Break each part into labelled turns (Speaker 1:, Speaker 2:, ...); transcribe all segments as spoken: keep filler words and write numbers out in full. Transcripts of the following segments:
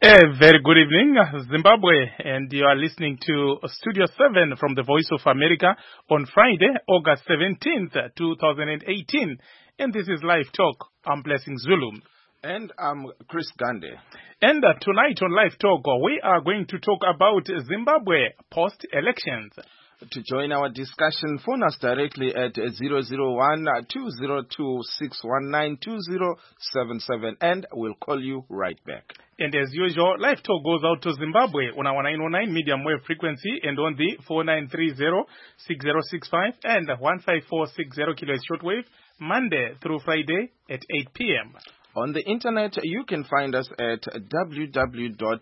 Speaker 1: A very good evening, Zimbabwe, and you are listening to Studio seven from the Voice of America on Friday, August seventeenth, twenty eighteen. And this is Live Talk. I'm Blessing Zulu.
Speaker 2: And I'm Chris Gande.
Speaker 1: And uh, tonight on Live Talk, we are going to talk about Zimbabwe post-elections.
Speaker 2: To join our discussion, phone us directly at zero zero one, two zero two, six one nine, two zero seven seven and we'll call you right back.
Speaker 1: And as usual, Live Talk goes out to Zimbabwe on our nine oh nine medium wave frequency and on the four nine three zero, six zero six five and one five four six zero kilohertz shortwave, Monday through Friday at eight p.m.
Speaker 2: On the internet, you can find us at w w w dot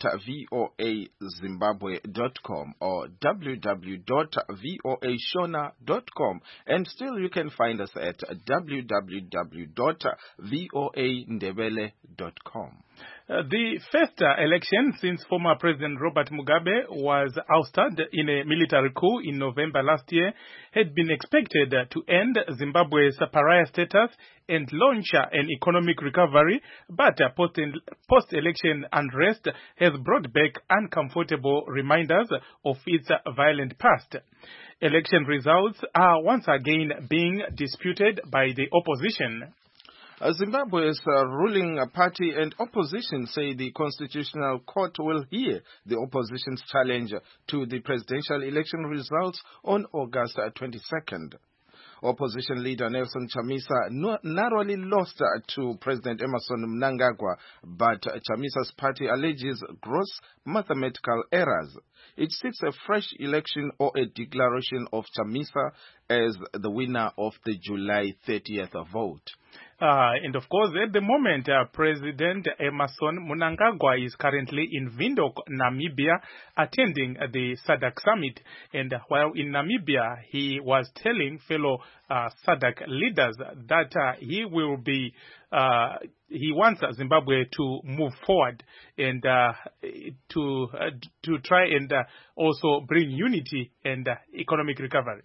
Speaker 2: voa zimbabwe dot com or w w w dot voa shona dot com, and still you can find us at w w w dot voa ndebele dot com.
Speaker 1: Uh, the first uh, election since former President Robert Mugabe was ousted in a military coup in November last year had been expected uh, to end Zimbabwe's pariah status and launch uh, an economic recovery, but uh, post- post-election unrest has brought back uncomfortable reminders of its uh, violent past. Election results are once again being disputed by the opposition.
Speaker 2: Uh, Zimbabwe's uh, ruling party and opposition say the Constitutional Court will hear the opposition's challenge to the presidential election results on August twenty-second. Opposition leader Nelson Chamisa no- narrowly lost uh, to President Emmerson Mnangagwa, but uh, Chamisa's party alleges gross mathematical errors. It seeks a fresh election or a declaration of Chamisa as the winner of the July thirtieth vote.
Speaker 1: Uh, and of course, at the moment, uh, President Emmerson Mnangagwa is currently in Windhoek, Namibia, attending uh, the SADC summit. And uh, while in Namibia, he was telling fellow uh, SADC leaders that uh, he will be, uh, he wants Zimbabwe to move forward and uh, to uh, to try and uh, also bring unity and uh, economic recovery.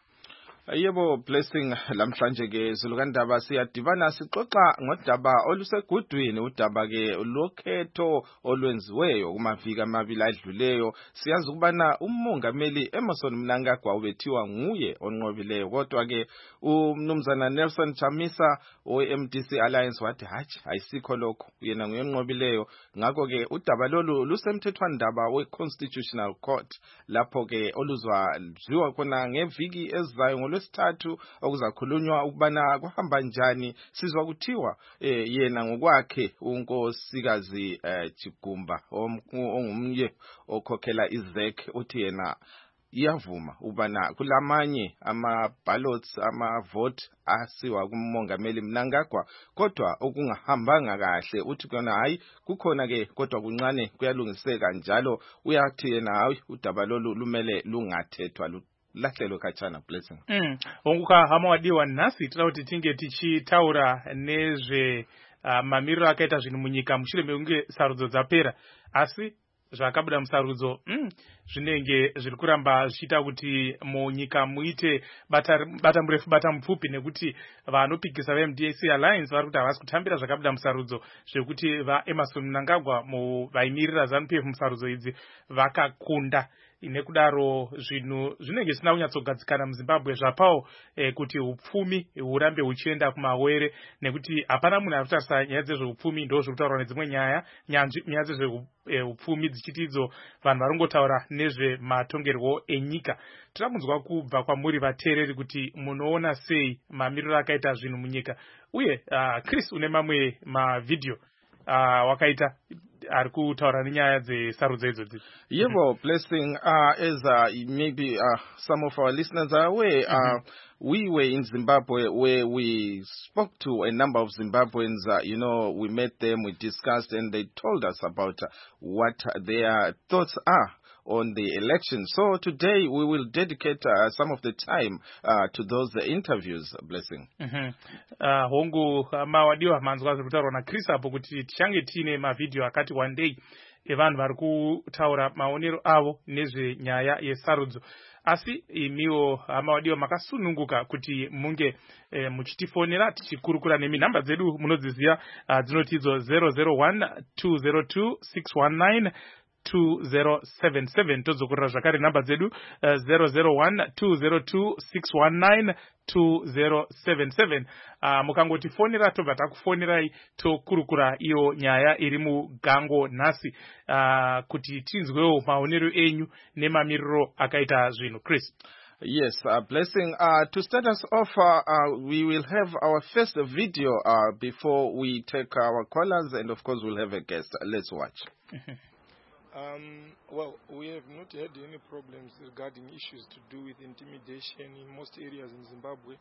Speaker 2: Yebo Blessing, lamhlanje ke zulukandaba siyadibana sixoxa ngodaba olusegudwini, udaba ke lokhetho olwenziweyo kumaviki amabili adluleyo. Siyazi ukubana umongameli Emmerson Mnangagwa ubethiwa nguye onqobileyo, kodwa ke umnumzana Nelson Chamisa we-M D C Alliance wathi hatshi ayisikho lokho, yena nguye onqobileyo. Ngakho ke udaba lolu lusemthethwandaba we-Constitutional Court, lapho ke oluzwa ziwa khona ngeviki ezayo lwesithathu okuzakhulunywa ukubana kuhamba njani. Sizwa kuthiwa eh, yena ngokwakhe unkosikazi eh, Chigumba ongumnye okhokhela izek uthi yena iyavuma ubana kulamanye ama-ballots ama-vote asiwa kumongameli Mnangagwa, kodwa okungahambanga kahle uthi kona hayi kukhona ke kodwa kuncane kuyalungiseka, njalo uyathi yena hayi udaba lolu lumele lungathethwa lahlelo kachana. Blessing.
Speaker 1: Mm. Onguka hama wadiwa nasi tinauti tinge tichitaura nezve uh, mamiriro akaita zvinhu munyika mushure mekunge sarudzo dzapera, asi zvakabuda musarudzo mm, zvinenge zviri kuramba zvichiita kuti munyika muite bata, bata murefu bata mupfupi, nekuti vanopikisa va-M D C Alliance vari kuti havasi kutambira zvakabuda musarudzo zvekuti va-Emmerson Mnangagwa vaimirira ZANU P F musarudzo idzi vakakunda. Nekudaro zvinhu zvinenge zvisina kunyatsogadzikana muZimbabwe zvapawo eh, kuti upfumi hurambe huchienda kumawere, nekuti hapana munhu ari kutarisa nyaya dzezveupfumi, ndo zviri kutaurwa nedzimwe nyaya nyaya dzezveupfumi dzichiti idzo vanhu vari kungotaura nezvematongerwo enyika. Toda kunzwa kubva kwamuri vateereri kuti munoona sei mamiriro akaita zvinhu munyika, uye uh, Chris une mamwe mavhidhiyo uh, wakaita ari kutaura nenyaya dzesarudzo idzodzi.
Speaker 2: Yebo Blessing, uh, as uh, maybe uh, some of our listeners are aware, uh, mm-hmm. we were in Zimbabwe where we spoke to a number of Zimbabweans. Uh, you know, we met them, we discussed, and they told us about uh, what their thoughts are on the election. So today we will dedicate uh, some of the time uh, to those uh, interviews. Blessing.
Speaker 1: Mhm. Uh, hongu uh, mawadiwa manzwazi kutaurwa na Chris apo kuti tichange tine mavideo akati one day evanhu vari kutaura maonero avo nezvenyaya yesarudzo. Asi imiwo amawadiwa makasununguka kuti munge e, muchitifonera tichikurukura nemi. Namba dzedu munodziziva uh, dzinoti idzo zero zero one two zero two six one nine two zero seven seven. Tozokurira zvakare namba dzedu uh, zero zero one two zero two six one nine two zero seven seven. Uh, mukangotifonera tobva takufonirai tokurukura iyo nyaya iri mugango nhasi uh, kuti tinzwewo maonero enyu nemamiriro akaita zvinhu. Chris.
Speaker 2: Yes, uh, Blessing. Uh, to start us off, uh, uh, we will have our first video uh, before we take our callers, and of course we'll have a guest. Let's watch.
Speaker 3: Um, well, we have not had any problems regarding issues to do with intimidation in most areas in Zimbabwe.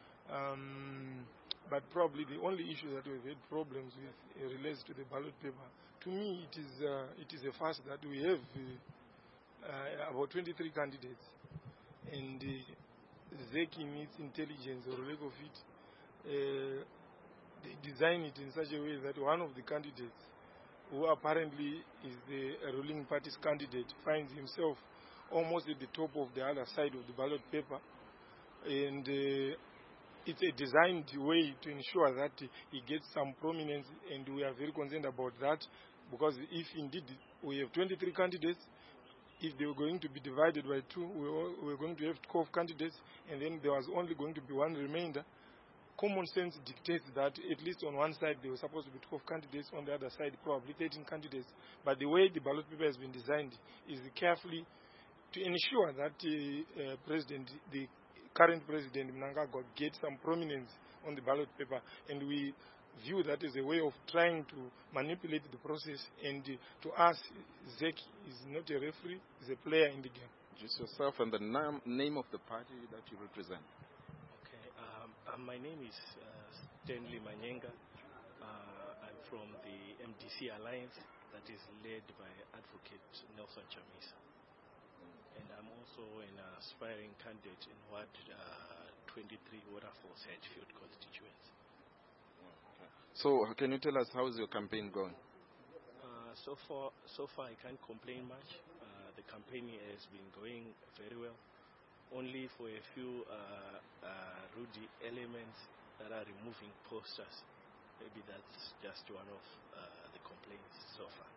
Speaker 3: Um, but probably the only issue that we've had problems with uh, relates to the ballot paper. To me, it is uh, it is a fact that we have uh, uh, about twenty-three candidates, and uh, Z E C in its intelligence or lack of it, uh, they design it in such a way that one of the candidates, who apparently is the ruling party's candidate, finds himself almost at the top of the other side of the ballot paper. And uh, it's a designed way to ensure that he gets some prominence, and we are very concerned about that, because if indeed we have twenty-three candidates, if they were going to be divided by two, we were going to have twelve candidates, and then there was only going to be one remainder. Common sense dictates that at least on one side there were supposed to be twelve candidates, on the other side probably thirteen candidates. But the way the ballot paper has been designed is carefully to ensure that uh, uh, President, the current President Mnangagwa, gets some prominence on the ballot paper, and we view that as a way of trying to manipulate the process. And uh, to us, Z E C is not a referee; is a player in the game.
Speaker 2: Just yourself and the nam- name of the party that you represent.
Speaker 4: Uh, my name is uh, Stanley Manyenga. Uh, I'm from the M D C Alliance that is led by Advocate Nelson Chamisa. And I'm also an aspiring candidate in Ward uh, twenty-three Waterfalls Hedgefield constituency.
Speaker 2: Okay. So can you tell us how is your campaign going?
Speaker 4: Uh, so far, so far I can't complain much. Uh, the campaign has been going very well. Only for a few uh, uh, rude elements that are removing posters. Maybe that's just one of uh, the complaints so far.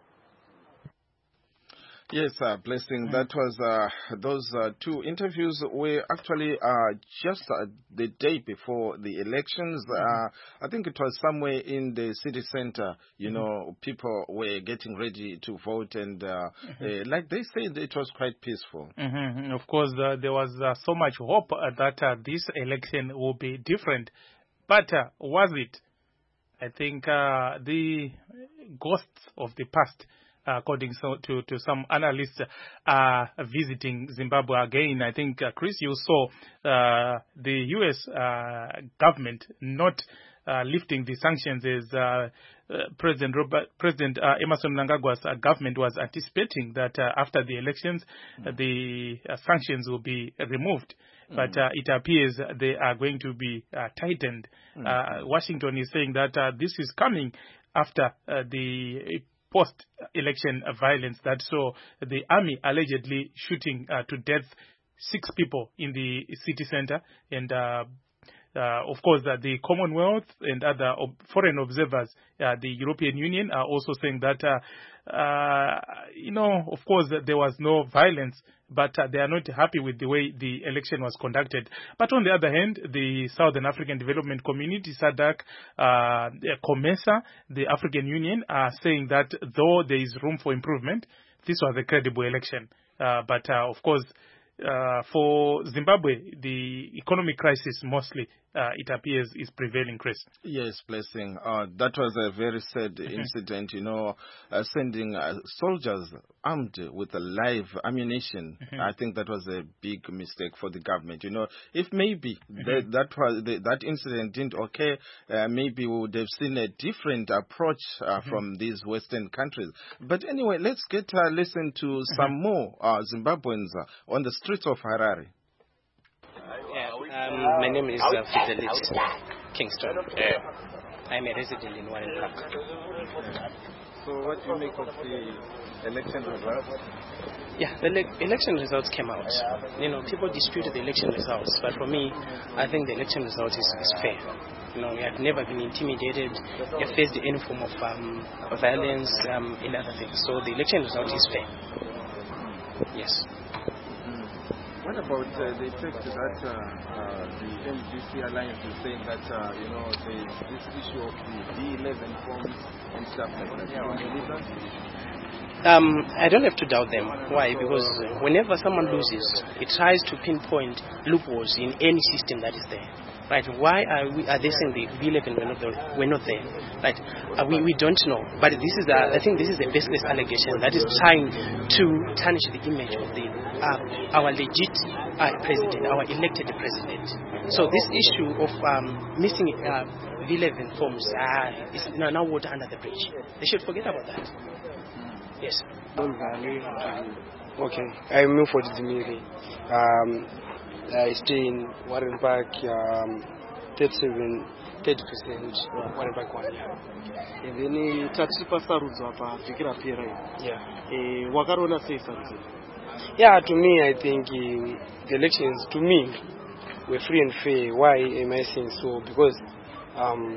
Speaker 2: Yes, uh, Blessing, that was, uh, those uh, two interviews were actually uh, just uh, the day before the elections. Uh, I think it was somewhere in the city center, you know, people were getting ready to vote, and uh, uh, like they said, it was quite peaceful.
Speaker 1: Mm-hmm. Of course, uh, there was uh, so much hope uh, that uh, this election will be different. But uh, was it? I think uh, the ghosts of the past, Uh, according so, to, to some analysts, are uh, visiting Zimbabwe again. I think, uh, Chris, you saw uh, the U S uh, government not uh, lifting the sanctions as uh, uh, President Robert, President uh, Emerson Mnangagwa's uh, government was anticipating that uh, after the elections, mm. uh, the uh, sanctions will be removed. Mm. But uh, it appears they are going to be uh, tightened. Mm. Uh, Washington is saying that uh, this is coming after uh, the post-election violence that saw the army allegedly shooting uh, to death six people in the city center. And uh, uh, of course, uh, the Commonwealth and other ob- foreign observers, uh, the European Union, are also saying that, uh, uh, you know, of course, uh, there was no violence, but uh, they are not happy with the way the election was conducted. But on the other hand, the Southern African Development Community, S A D C, uh, COMESA, the African Union, are saying that though there is room for improvement, this was a credible election. Uh, but uh, of course, uh, for Zimbabwe, the economic crisis mostly, uh, it appears, is prevailing, Chris.
Speaker 2: Yes, Blessing. Uh, that was a very sad mm-hmm. incident, you know, uh, sending uh, soldiers armed with a live ammunition. Mm-hmm. I think that was a big mistake for the government. You know, if maybe mm-hmm. that, that was the, that incident didn't occur, uh, maybe we would have seen a different approach uh, mm-hmm. from these Western countries. But anyway, let's get uh, listen to mm-hmm. some more uh, Zimbabweans uh, on the streets of Harare.
Speaker 5: Yeah, um, my name is uh, Fidelis Kingston. Yeah. I'm a resident in Warren Park.
Speaker 2: So what do you make of the election results?
Speaker 5: Yeah, the le- election results came out. You know, people disputed the election results, but for me, I think the election result is, is fair. You know, we have never been intimidated, we have faced any form of um, violence um, in other things. So the election result is fair. Yes.
Speaker 2: What about uh, the effect that uh, uh, the M D C Alliance is saying that, uh, you know, the, this issue of the B eleven forms and stuff like that? Yeah, do you believe that?
Speaker 5: Um, I don't have to doubt them. Why? Because whenever someone loses, it tries to pinpoint loopholes in any system that is there. Right? Why are we? Are they saying the B eleven were not there? We're not there. Right? Uh, we we don't know. But this is a, I think this is a baseless allegation that is trying to tarnish the image of the uh, our legit uh, president, our elected president. So this issue of um, missing uh, B eleven forms uh, is now, now water under the bridge. They should forget about that. Yes.
Speaker 6: Okay. I'm Milford Zimiri. Um, I stay in Warren Park, um, thirty-seven, thirty percent Warren Park one. Yeah.
Speaker 7: And then tatipa sarudzo apa vikira pera.
Speaker 6: Yeah.
Speaker 7: Eh, wakarona sei sarudzo?
Speaker 6: Yeah, to me, I think um, the elections, to me, were free and fair. Why am I saying so? Because um,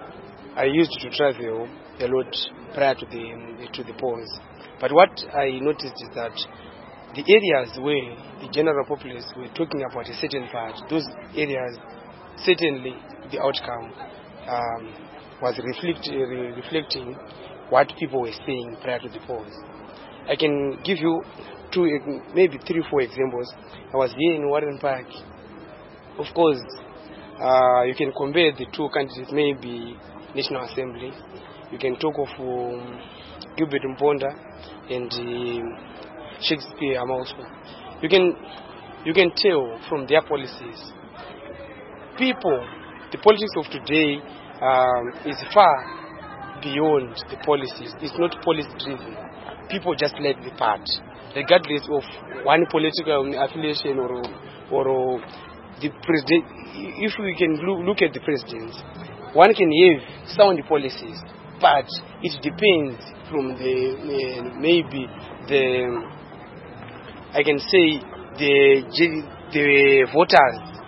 Speaker 6: I used to travel a lot prior to the to the polls. But what I noticed is that the areas where the general populace were talking about a certain part, those areas, certainly the outcome um, was reflect, uh, reflecting what people were saying prior to the polls. I can give you two, maybe three, four examples. I was here in Warren Park. Of course, uh, you can compare the two candidates, maybe National Assembly. You can talk of um, Gilbert Mponda and uh, Shakespeare Amauso. You can you can tell from their policies. People, the politics of today um, is far beyond the policies. It's not policy driven. People just let the part, regardless of one political affiliation or or the president. If we can look at the president, one can have sound policies, but it depends from the uh, maybe the I can say the the voters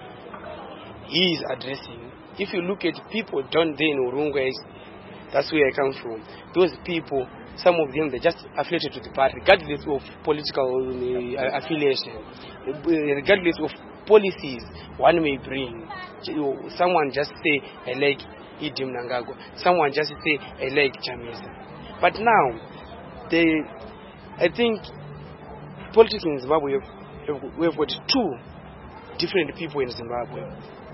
Speaker 6: he is addressing. If you look at people down there in Urunga, that's where I come from. Those people, some of them, they're just affiliated to the party, regardless of political uh, affiliation, regardless of policies one may bring. Someone just say, I like Idi Mnangagwa. Someone just say, I like Chamisa. But now, they, I think, politics in Zimbabwe, we have got two different people in Zimbabwe.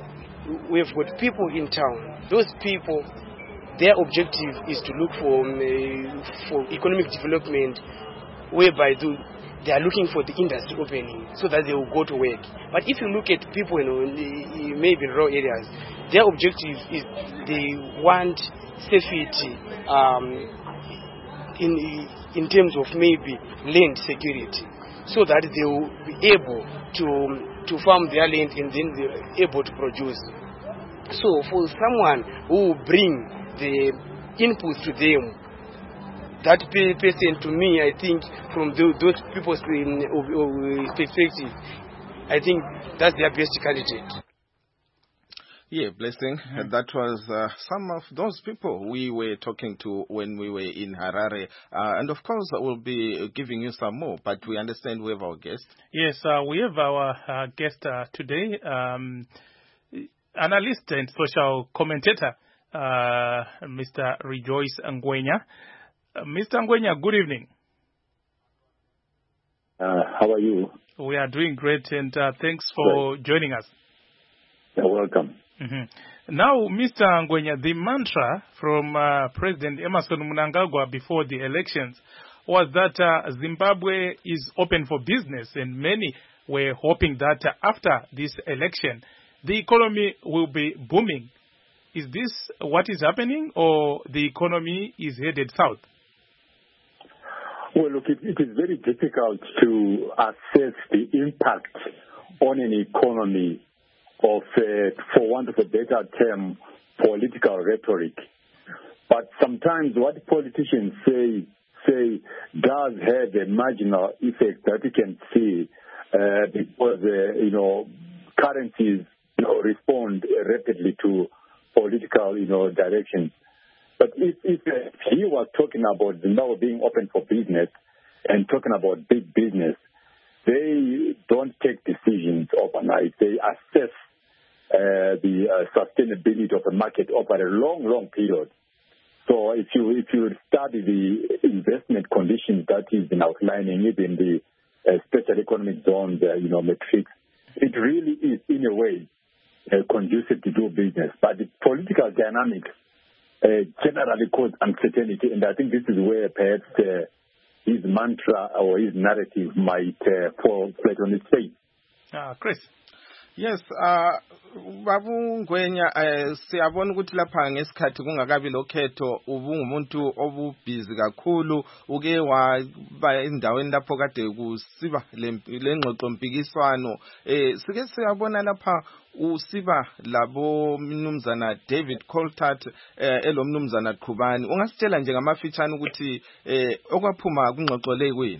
Speaker 6: We have got people in town. Those people, their objective is to look for um, for economic development, whereby they are looking for the industry opening so that they will go to work. But if you look at people in maybe in rural areas, their objective is they want safety um, in in terms of maybe land security, so that they will be able to to farm their land and then they're able to produce. So for someone who will bring the inputs to them, that person, to me, I think from those people's perspective, I think that's their best candidate.
Speaker 2: Yeah, Blessing. Mm-hmm. That was uh, some of those people we were talking to when we were in Harare. Uh, and of course, we'll be giving you some more, but we understand we have our guest.
Speaker 1: Yes, uh, we have our uh, guest uh, today, um, analyst and social commentator, uh, Mister Rejoice Ngwenya. Uh, Mister Ngwenya, good evening.
Speaker 8: Uh, how are you?
Speaker 1: We are doing great, and uh, thanks for
Speaker 8: Great.
Speaker 1: joining us.
Speaker 8: You're welcome.
Speaker 1: Mm-hmm. Now, Mister Ngwenya, the mantra from uh, President Emerson Mnangagwa before the elections was that uh, Zimbabwe is open for business, and many were hoping that uh, after this election, the economy will be booming. Is this what is happening, or the economy is headed south?
Speaker 8: Well, look, it, it is very difficult to assess the impact on an economy of, uh, for want of a better term, political rhetoric. But sometimes what politicians say say does have a marginal effect that you can see uh, because, uh, you know, currencies you know, respond rapidly to political, you know, directions. But if, if uh, he was talking about Zimbabwe being open for business and talking about big business, they don't take decisions overnight. They assess uh, the uh, sustainability of the market over a long, long period. So if you if you study the investment conditions that he's been outlining, even the uh, special economic zones, uh, you know, metrics, it really is in a way uh, conducive to do business. But the political dynamics uh, generally cause uncertainty, and I think this is where perhaps uh, his mantra or his narrative might uh, fall flat on its face.
Speaker 1: Uh, Chris.
Speaker 2: Yes, uh babu Ngwenya eh siyabona ukuthi lapha ngesikhathi kungakabi lokhetho ubungumuntu obubhizi kakhulu uke waba endaweni lapho kade kusiba lengxoxo mpikiswano eh sike siyabona lapha usiba labo mnumzana David Coltart eh elomnumzana Qhubani ungasitshela nje ngamafitshana ukuthi eh okwaphuma kungxoxo le kwini.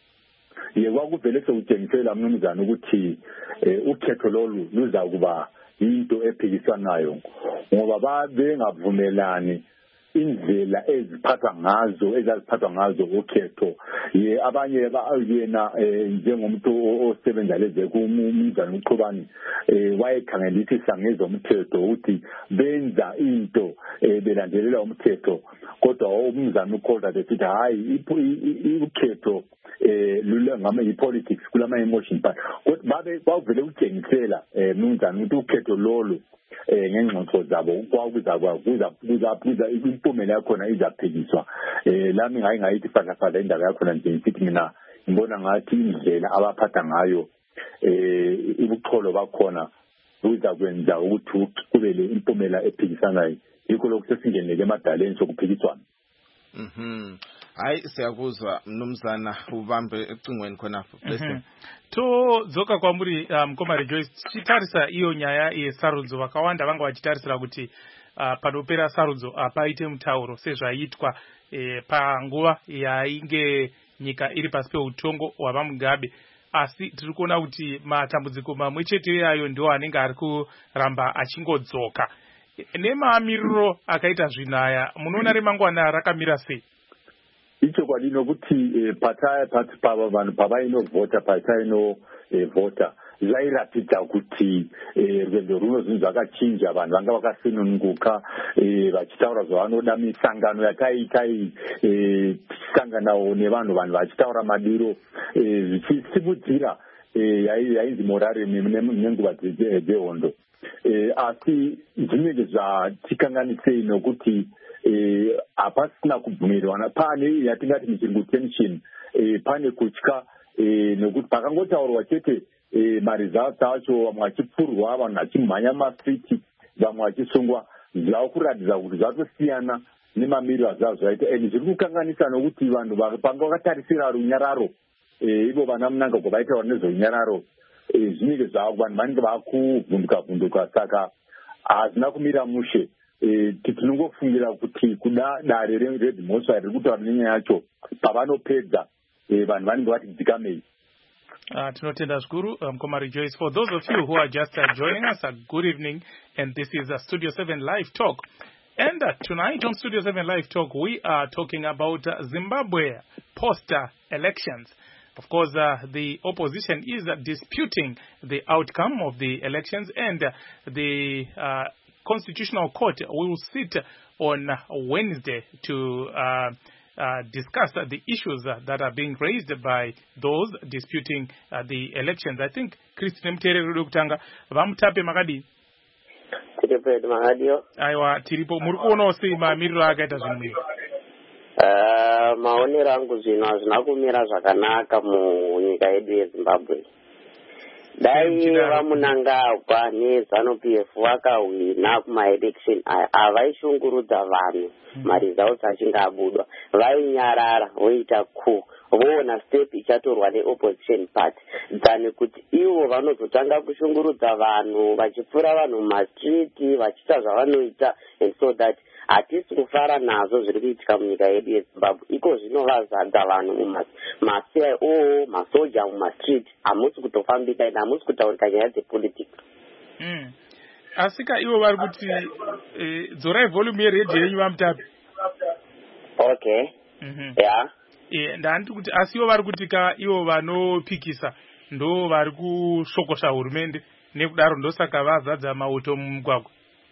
Speaker 8: Ye kwakuvele sewutshengisela mnumzana ukuthi ukhetho lolu luza kuba into ephikisanayo ngoba babengavumelani indlela eziphathwa ngazo ezaziphathwa ngazo ukhetho ye abanye bayena njengomuntu osebenza leze kumnumzana uQhubani wayekhangelisisa ngezomthetho ukuthi benza into belandelela umthetho kodwa umnumzana uKholta ethi hayi ukhetho eh lula ngama i-politics kulama emotion but babe bavele ukutshengisela eh mnumzana ukuthi ukhetho lolu eh ngengxoxo zabo kwakuza kwakuza kuza kuza impumela yakhona izaphikiswa eh lami ngayi ngayithi fadla indaba yakhona nje ngithi mina ngibona ngathi indlela abaphatha ngayo eh ubucholo bakhona kuza kwenza ukuthi kube le impumela ephikisanayo yikho lokho sesingenele emadaleni sokuphikiswana.
Speaker 2: Mhm. Hayi siyakuzwa mnumzana ubambe ecingweni khona blessing.
Speaker 1: To dzoka kwamuri mkoma Rejoice chitarisa iyo nyaya yesarudzo vakawanda vanga vachitarisira kuti uh, panopera sarudzo apaite mutauro sezvaitwa eh, panguva yainge nyika iri pasi peutongo hwaVaMugabe asi tiri kuona kuti matambudziko mamwe chete ayo ndiwo anenge ari kuramba achingodzoka. Nemamiriro akaita zvinaya munoona remangwana rakamira sei?
Speaker 8: Icho kwadino kuti pataya pati pava vanhu pavainovhota patainovhota zvairatidza kuti rwendo runo zvinhu zvakachinja vanhu vanga vakasununguka vachitaura zvavanoda misangano yataita tichisanganawo nevanhu vanhu vachitaura madiro zvichisimudzira yainzi morare nenguva dzehondo asi zvinenge zvatikanganisei nokuti hapasina kubvumirwana pane yatingati muchirungu tension pane kutya nokuti pakangotaurwa chete maresults acho vamwe vachipfurwa vanhu vachimhanya mastriti vamwe vachisungwa zvava kuratidza kuti zvatosiyana nemamiriro azvazvo zvaita and zviri kukanganisa nokuti vanhu panga vakatarisira runyararo ivo vana Mnangagwa vaitaura nezverunyararo zvinenge vanhu vanenge vakuvhunduka vhunduka saka hazvina kumira mushe tinongofungira kuti kuda dare redhimosva riri kutaura nenyaya yacho pavanopedza vanhu vanenge vati dzikamei.
Speaker 1: Uh, tinotenda zvikuru mkoma Rejoice. For those of you who are just uh, joining us, a uh, good evening, and this is uh, Studio seven Live Talk. And uh, tonight on Studio seven Live Talk, we are talking about uh, Zimbabwe post-elections. Of course, uh, the opposition is uh, disputing the outcome of the elections, and uh, the uh, Constitutional Court will sit on Wednesday to uh, uh, discussed uh, the issues uh, that are being raised by those disputing uh, the elections. I think Christine Mterere Rudokutanga vamutape makadi.
Speaker 9: Tiripo makadiyo.
Speaker 1: Aiwa tiripo muri kuonawo sei mamiriro akaita zvinhu.
Speaker 9: Uh, maonero angu zvino hazvina kumira zvakanaka munyika yedu yeZimbabwe. Dai vamunangagwa neZANU P F vakahwina kuma-election aya havaishungurudza vanhu maresults achinge abudwa, vainyarara voita coup voona step ichatorwa neopposition party than kuti ivo vanozotanga kushungurudza vanhu vachipfura vanhu mumastreet vachiita zvavanoita, and so that hatisi kufara nazvo zviri kuitika munyika yedu yeZimbabwe. Iko zvinovazadza vanhu mumasi o masoja mumastreet, hamusi kutofambika ende hamusi kutaurika nyaya dzepolitics.
Speaker 1: Mm. Asika ivo vari kuti eh, dzorai volume yeredhiyo yenyu vamutapi.
Speaker 9: Okay.
Speaker 1: Mhm.
Speaker 9: Yeah.
Speaker 1: Eh, ndanditi kuti asi ivo vari kuti ka ivo vanopikisa ndo vari kushokosha hurumende nekudaro ndosaka vazadza mauto mumugwagwa.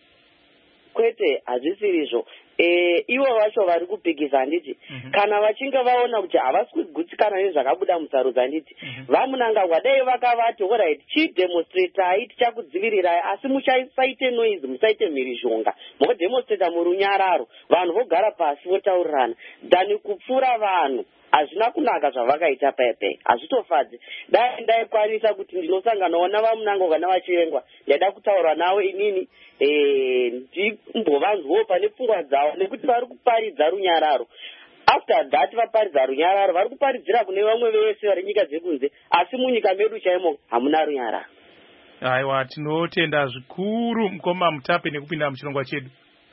Speaker 9: Kwete hazvisirizvo. Eh, ivo vacho vari kupikisa handiti mm-hmm. kana vachinge vaona kuti havasi kugutsikana nezvakabuda musarudzo handiti mm-hmm. vamunangagwa dai vakavati alright chidemonstratai tichakudzivirirai asi musaite noise, musaite mhirizhonga, modemonstrata muri unyararo, vanhu vogara pasi votaurirana dhani kupfura vanhu. Hazvina kunaka zvavakaita pepe, hazvitofadzi. Dai ndaikwanisa kuti ndinosanganawo navamunangagwa navachirengwa, ndaida kutaura navo inini eh ndimbovanzwawo pane pfungwa dzavo nekuti vari kuparidza runyararo. After that vaparidza runyararo vari kuparidzira kune vamwe vese vari nyika dzekunze, asi munyika medu chaimo hamuna runyararo.
Speaker 1: Aiwa, tinotenda zvikuru mukoma Mutape nekupinda muchirongwa chedu.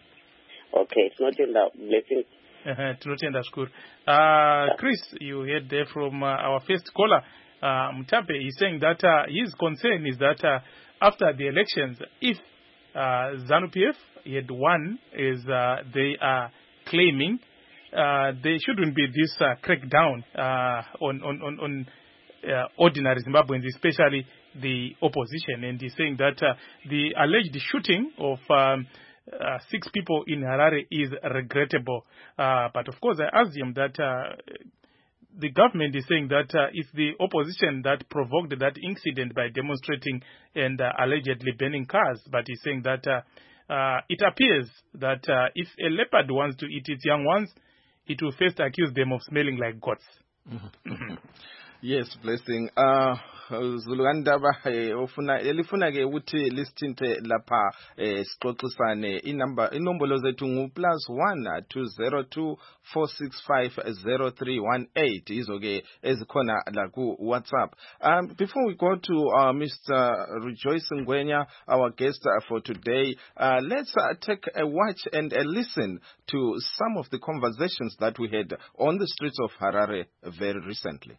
Speaker 9: Okay, tinotenda. Blessings.
Speaker 1: Uh, tinotenda zvikuru. Uh, Chris, you heard there from uh, our first caller, uh, Mutape, he's saying that uh, his concern is that uh, after the elections, if uh, ZANU P F had won, as uh, they are claiming, uh, there shouldn't be this uh, crackdown uh, on on on, on uh, ordinary Zimbabweans, especially the opposition. And he's saying that uh, the alleged shooting of um, Uh, six people in Harare is regrettable. Uh, but of course, I asked him that uh, the government is saying that uh, it's the opposition that provoked that incident by demonstrating and uh, allegedly burning cars. But he's saying that uh, uh, it appears that uh, if a leopard wants to eat its young ones, it will first accuse them of smelling like goats. Mm-hmm.
Speaker 2: Yes, Blessing. Uh, Zulugandaba ofuna elifuna ke ukuthi lisithinte lapha sixoxisane inamba inombolo zethu ngu plus one two zero two four six five zero three one eight izo ke ezikhona la ku WhatsApp. Um before we go to uh, Mister Rejoice Ngwenya, our guest uh, for today, uh, let's uh, take a watch and a listen to some of the conversations that we had on the streets of Harare very recently.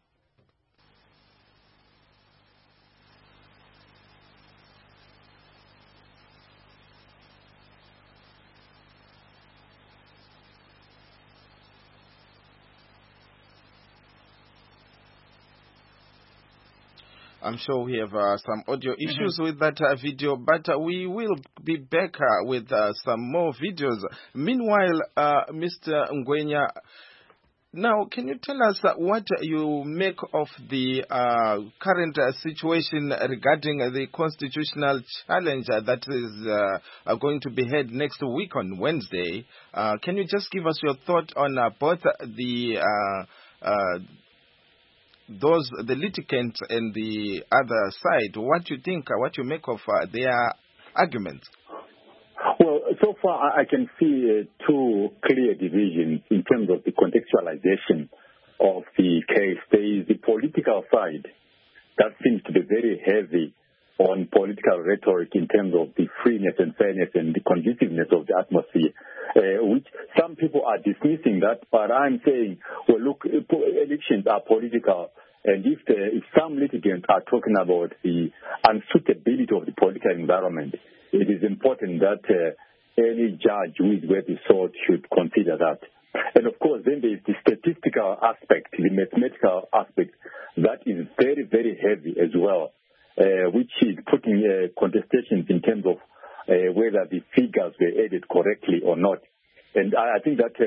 Speaker 2: I'm sure we have uh, some audio issues mm-hmm. with that uh, video, but uh, we will be back uh, with uh, some more videos. Meanwhile, uh, Mister Ngwenya, now can you tell us uh, what you make of the uh, current uh, situation regarding uh, the constitutional challenge uh, that is uh, uh, going to be held next week on Wednesday? Uh, can you just give us your thought on uh, both the uh, uh, those, the litigants and the other side, what you think, uh, what you make of uh, their arguments?
Speaker 8: Well, so far I can see uh, two clear divisions in terms of the contextualization of the case. There is the political side that seems to be very heavy on political rhetoric in terms of the freeness and fairness and the conduciveness of the atmosphere, uh, which some people are dismissing that, but I'm saying, well, look, elections are political, and if, the, if some litigants are talking about the unsuitability of the political environment, it is important that uh, any judge who is worth his salt should consider that. And of course, then there is the statistical aspect, the mathematical aspect, that is very, very heavy as well. Uh, which is putting uh, contestations in terms of uh, whether the figures were added correctly or not. And I, I think that uh,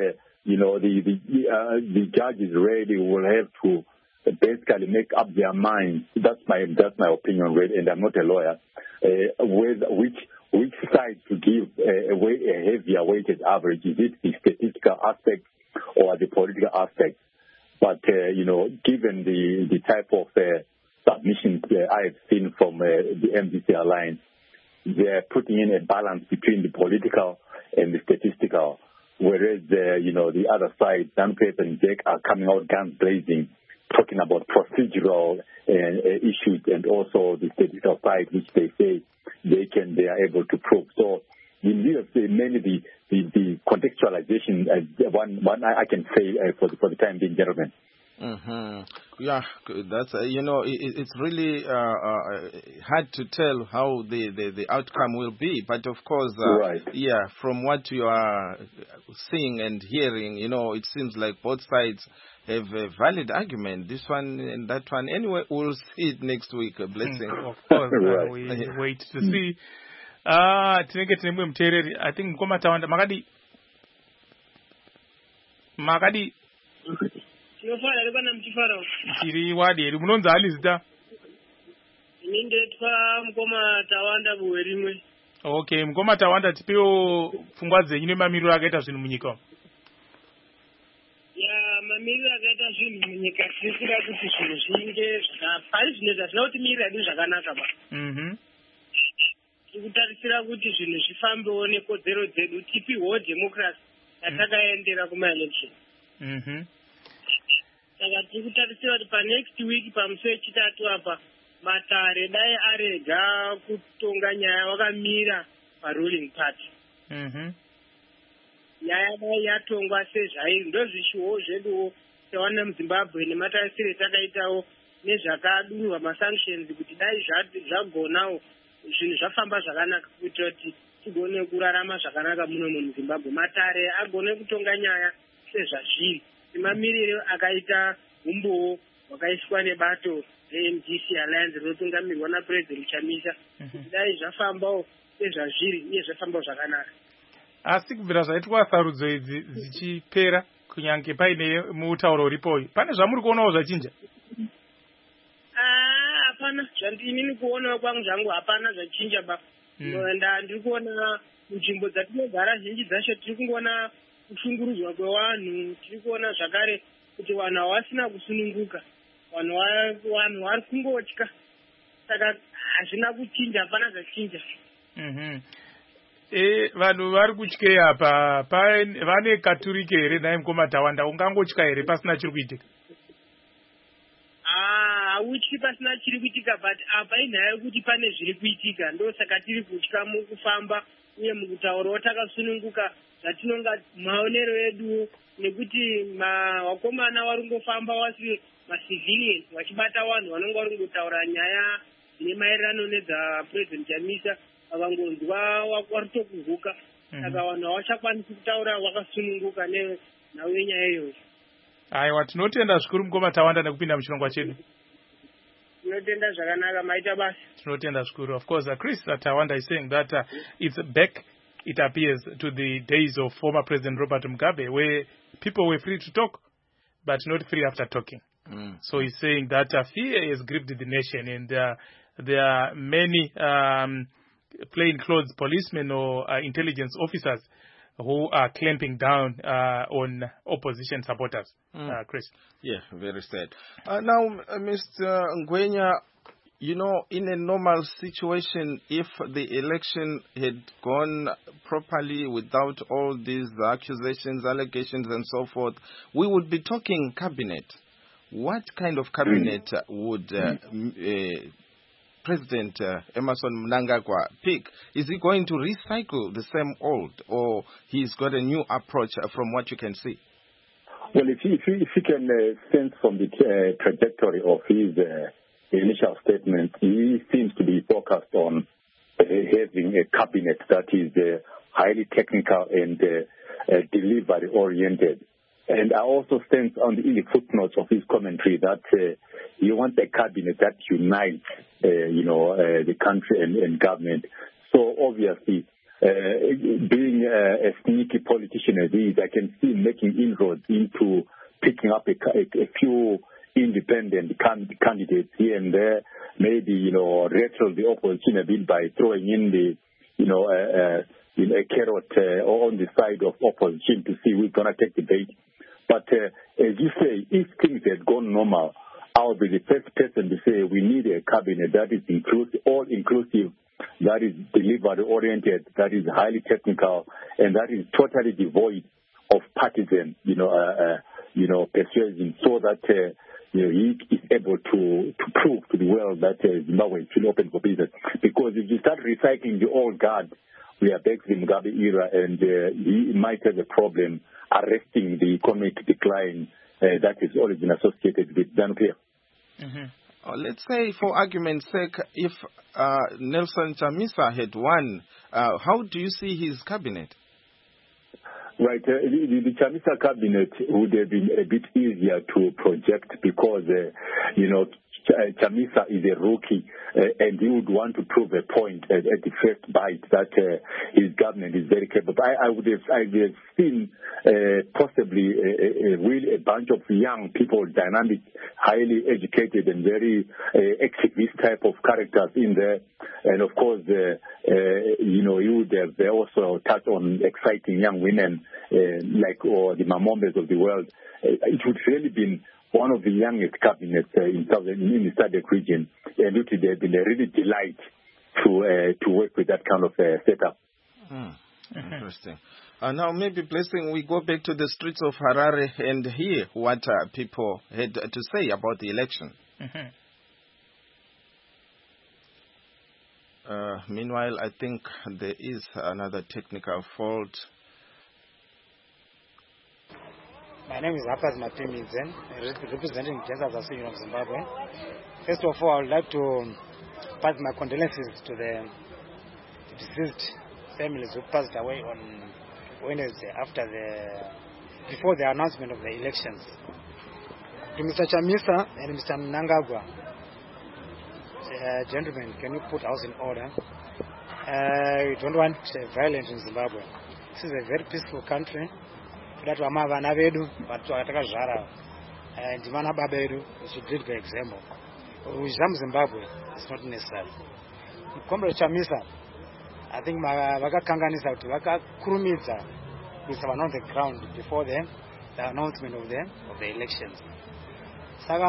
Speaker 8: you know, the the uh, the judges really will have to basically make up their minds. That's my that's my opinion, really, and I'm not a lawyer. Uh, with which which side to give a, a, way, a heavier weighted average? Is it the statistical aspect or the political aspect? But uh, you know, given the the type of uh, submissions uh, I have seen from uh, the M D C Alliance, they're putting in a balance between the political and the statistical, whereas uh, you know the other side, Danquet and Jack, are coming out guns blazing, talking about procedural uh, uh, issues and also the statistical side, which they say they can, they are able to prove. So in view of the, mainly the, the, the contextualization, uh, one, one I, I can say uh, for, the, for the time being, gentlemen.
Speaker 2: Mm-hmm. Yeah, that's uh, you know it, it's really uh, uh, hard to tell how the, the, the outcome will be, but of course, uh,
Speaker 8: right.
Speaker 2: yeah, from what you are seeing and hearing, you know, it seems like both sides have a valid argument. This one and that one. Anyway, we'll see it next week. A blessing.
Speaker 1: Mm, of course,
Speaker 8: right.
Speaker 1: uh, we wait to see. Ah, tinenge tine mumwe muteereri. I think Mukoma Tawanda makadi makadi
Speaker 10: tinofara ri pana muchifara
Speaker 1: tiri wadi eri munonzi ani zita
Speaker 10: ini ndetwa Mukoma Tawanda buwe rimwe.
Speaker 1: Okay, Mukoma Tawanda tipewo pfungwa dzenyu nemamiriro akaita zvinhu munyika umu.
Speaker 10: Ya mamiriro akaita zvinhu munyika tisira kuti zvinhu zvinge zvakapari zvinoita zvisina kuti miriro yedu zvakanaka ba.
Speaker 1: Mhm.
Speaker 10: Tikutarisira kuti zvinhu zvifambewo nekodzero dzedu tipiwo democracy yatakaendera kuma-election.
Speaker 1: Mhm.
Speaker 10: Saka tiri kutarisira kuti panext week pamusi wechitatu apa Matare dai arega kutonga nyaya wakamira paruling party.
Speaker 1: Mhm.
Speaker 10: Nyaya dai yatongwa sezvairi ndozvishuwo zveduwo tawana muZimbabwe nematarisiro etakaitawo nezvakadurwa masanctions kuti dai zvagonawo zvinhu zvafamba zvakanaka kuitira kuti tigone kurarama zvakanaka muno muZimbabwe. Matare agone kutonga nyaya sezvazviri mamiriro akaita umbowo wakaiswa nebato re-M D C Alliance rinotungamirwa naPresident Chamisa kuti dai zvafambawo sezvazviri uye zvafambawo zvakanaka.
Speaker 1: Asi kubvira zvaitwa sarudzo idzi dzichipera kunyange paine mutauro uripo pane zvamuri kuonawo zvachinja?
Speaker 10: Ah, hapana zvandinini kuonawo kwangu zvangu hapana zvachinja ba. Nda ndiri kuona nzvimbo dzatinogara zhinji dzacho tiri kungoona kushungurudzwa kwevanhu, tiri kuona zvakare kuti vanhu havasina kusununguka, vanhu vanhu vari kungotya, saka hazvina kuchinja, hapana zvachinja.
Speaker 1: Mhm. E vanhu vari kutyei apa vane katurike here naye Mukoma Tawanda, ungangotya here pasina chiri kuitika?
Speaker 10: Ah, hautyi pasina chiri kuitika, but apa inyaya yekuti pane zviri kuitika, ndosaka tiri kutya mukufamba uye mukutaurawo takasununguka zvatinonga maonero edu, nekuti vakomana vari kungofamba wasi macivilian vachibata vanhu vanonga vari kungotaura nyaya dzine maererano nedzaPresident Chamisa, vakangonzwa vari tokuguka, saka vanhu havachakwanisi kutaura wakasununguka nhau yenyaya iyoyo.
Speaker 1: Aiwa, tinotenda zvikuru Mukoma Tawanda nekupinda muchirongwa chedu.
Speaker 10: Tinotenda zvakanaka, maita basa.
Speaker 1: Tinotenda zvikuru. Of course, uh, Chris Tawanda is saying that uh, it's back, it appears, to the days of former President Robert Mugabe, where people were free to talk, but not free after talking.
Speaker 2: Mm.
Speaker 1: So he's saying that uh, fear has gripped the nation, and uh, there are many um, plainclothes policemen or uh, intelligence officers who are clamping down uh, on opposition supporters. Mm. Uh, Chris.
Speaker 2: Yeah, very sad. Uh, now, uh, Mister Ngwenya, you know, in a normal situation, if the election had gone properly without all these accusations, allegations, and so forth, we would be talking cabinet. What kind of cabinet uh, would uh, uh, President uh, Emmerson Mnangagwa pick? Is he going to recycle the same old, or he's got a new approach uh, from what you can see?
Speaker 8: Well, if you, if you, if you can uh, sense from the uh, trajectory of his uh, initial statement, he seems to be focused on uh, having a cabinet that is uh, highly technical and uh, uh, delivery-oriented. And I also sense on the, in the footnotes of his commentary that uh, he wants a cabinet that unites, uh, you know, uh, the country and, and government. So obviously, uh, being uh, a sneaky politician as he is, I can see him making inroads into picking up a, a, a few independent can, candidates here and there, maybe, you know, rattle the opposition a bit by throwing in the, you know, uh, uh, you know, a carrot uh, on the side of opposition to see who's going to take the bait. But uh, as you say, if things had gone normal, I would be the first person to say we need a cabinet that is inclusive, all inclusive, that is delivery-oriented, that is highly technical, and that is totally devoid of partisan, you know, uh, uh, you know, persuasion, so that uh, you know, he is able to, to prove to the world that uh, Zimbabwe is still open for business. Because if you start recycling the old guard, we are back to the Mugabe era, and uh, he might have a problem arresting the economic decline uh, that is always been associated with nuclear.
Speaker 2: Mm-hmm. Uh, let's say, for argument's sake, if uh, Nelson Chamisa had won, uh, how do you see his cabinet?
Speaker 8: Right. Uh, the, the Chamisa cabinet would have been a bit easier to project because, uh, you know, Ch- Chamisa is a rookie uh, and he would want to prove a point at, at the first bite that uh, his government is very capable. I, I would have, I would have seen uh, possibly a, a, really a bunch of young people, dynamic, highly educated and very uh, activist type of characters in there. And of course, uh, uh, you know, you would have also touched on exciting young women uh, like or the Mamombes of the world. Uh, it would really been one of the youngest cabinets uh, in, Southern, in the SADC region, and it would have been a really delight to uh, to work with that kind of uh, setup.
Speaker 2: Hmm. Interesting. Uh, now, maybe, Blessing, we go back to the streets of Harare and hear what uh, people had to say about the election.
Speaker 1: Mm-hmm.
Speaker 2: Uh, meanwhile, I think there is another technical fault.
Speaker 11: My name is Hakas Mapimidzen, representing Gensas Association of Zimbabwe. First of all, I would like to pass my condolences to the deceased families who passed away on Wednesday after the, before the announcement of the elections. To Mister Chamisa and Mister Mnangagwa, uh, gentlemen, can you put house in order? Uh, we don't want uh, violence in Zimbabwe. This is a very peaceful country. That vama vana vedu vatu vatakazvara ndivana baba vedu, we should lead by example. Uzam Zimbabwe is not necessary. Comrade Chamisa, I think vakakanganisa kuti vakakurumidza kuisa vanhu on the ground before the, the announcement of the of the elections. Saka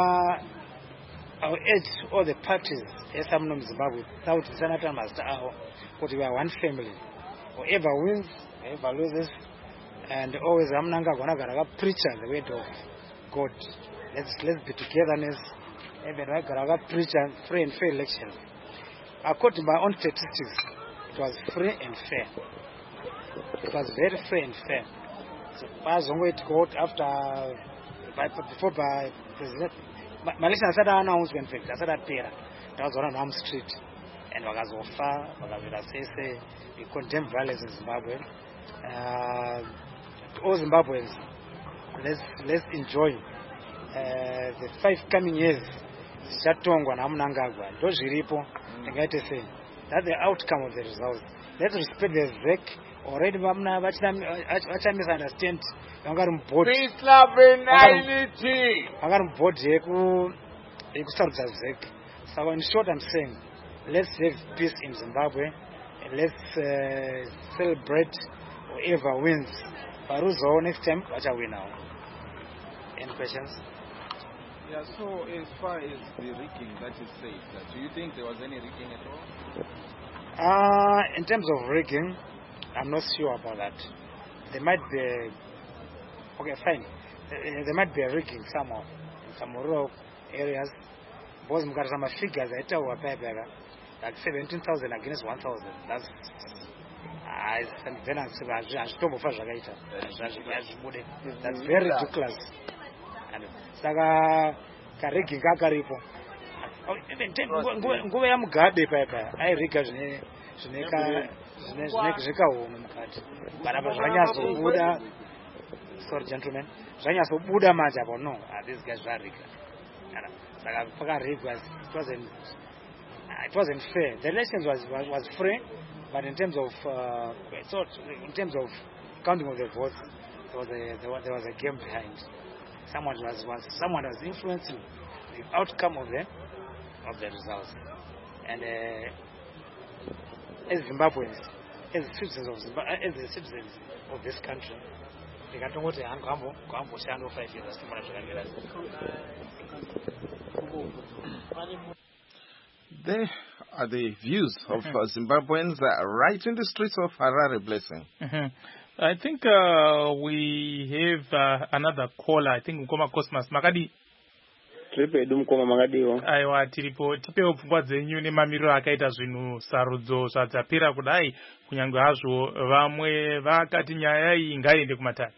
Speaker 11: I will urge all the parties esamuno muZimbabwe kuti tisanata mazita avo kuti we are one family. Whoever wins, whoever loses, and always Amnangagwa Nagara preacher the word of God. Let's let's be togetherness. Even Nagara preacher free and fair elections. According to my own statistics, it was free and fair. It was very free and fair. So as long as it got after by before by President Malaysia said announcement in fact, I said that Pera. That was on Arm Street. And Wagazofa, Wagazira Sese, we condemn violence in Zimbabwe. Uh, all Zimbabweans, let's let's enjoy uh, the five coming years. Chatongwa na Mnangagwa, ndozviripo ndingaite sei. That's the outcome of the results. Let's respect the Z E C. Already vamna vacha misunderstand. Vangari mubhodi. Peace, love and unity. Vangari mubhodi yeku yekusarudza Z E C. So in short, I'm saying, let's have peace in Zimbabwe. And let's uh, celebrate whoever wins. Baruzo next time, what are we now? Any questions?
Speaker 2: Yeah, so as far as the rigging that is said, uh, do you think there was any rigging at all?
Speaker 11: Uh, in terms of rigging, I'm not sure about that. There might be, okay, fine. There might be a rigging somewhere in some rural areas. Because some figures I tell you like seventeen thousand against one thousand. That's that's very ridiculous. And saka karigi kakaripo. Even nguva ya Mugabe papa airiga zvine zvineka zvine zvine zvikaoma mukati. Kana zvanyazobuda, sorry gentlemen, zvanyazobuda manje apo no, these guys zvariga. Saka pakarigwa, it wasn't it wasn't fair. The elections was was, was free But in terms of uh, so in terms of counting of the votes, there was a there was, there was a game behind. Someone was, was someone was influencing the outcome of the of the results. And uh, as Zimbabweans, as citizens of Zimbabwe, as the citizens of this country, they can talk about Hambo, Hambo, Shando, five years.
Speaker 2: There are the views of uh, Zimbabweans uh, right in the streets of Harare, Blessing.
Speaker 1: Mm-hmm. I think uh, we have uh, another caller. I think Mkoma Cosmas Makadi.
Speaker 12: Tripedu Mkoma Makadiwo.
Speaker 1: Aiwa tiripo tipewo pfungwa dzenyu nemamiriro akaita zvinhu sarudzo zvadzapera kudai kunyange hazvo vamwe vakati nyaya iyi ngaende kumatare.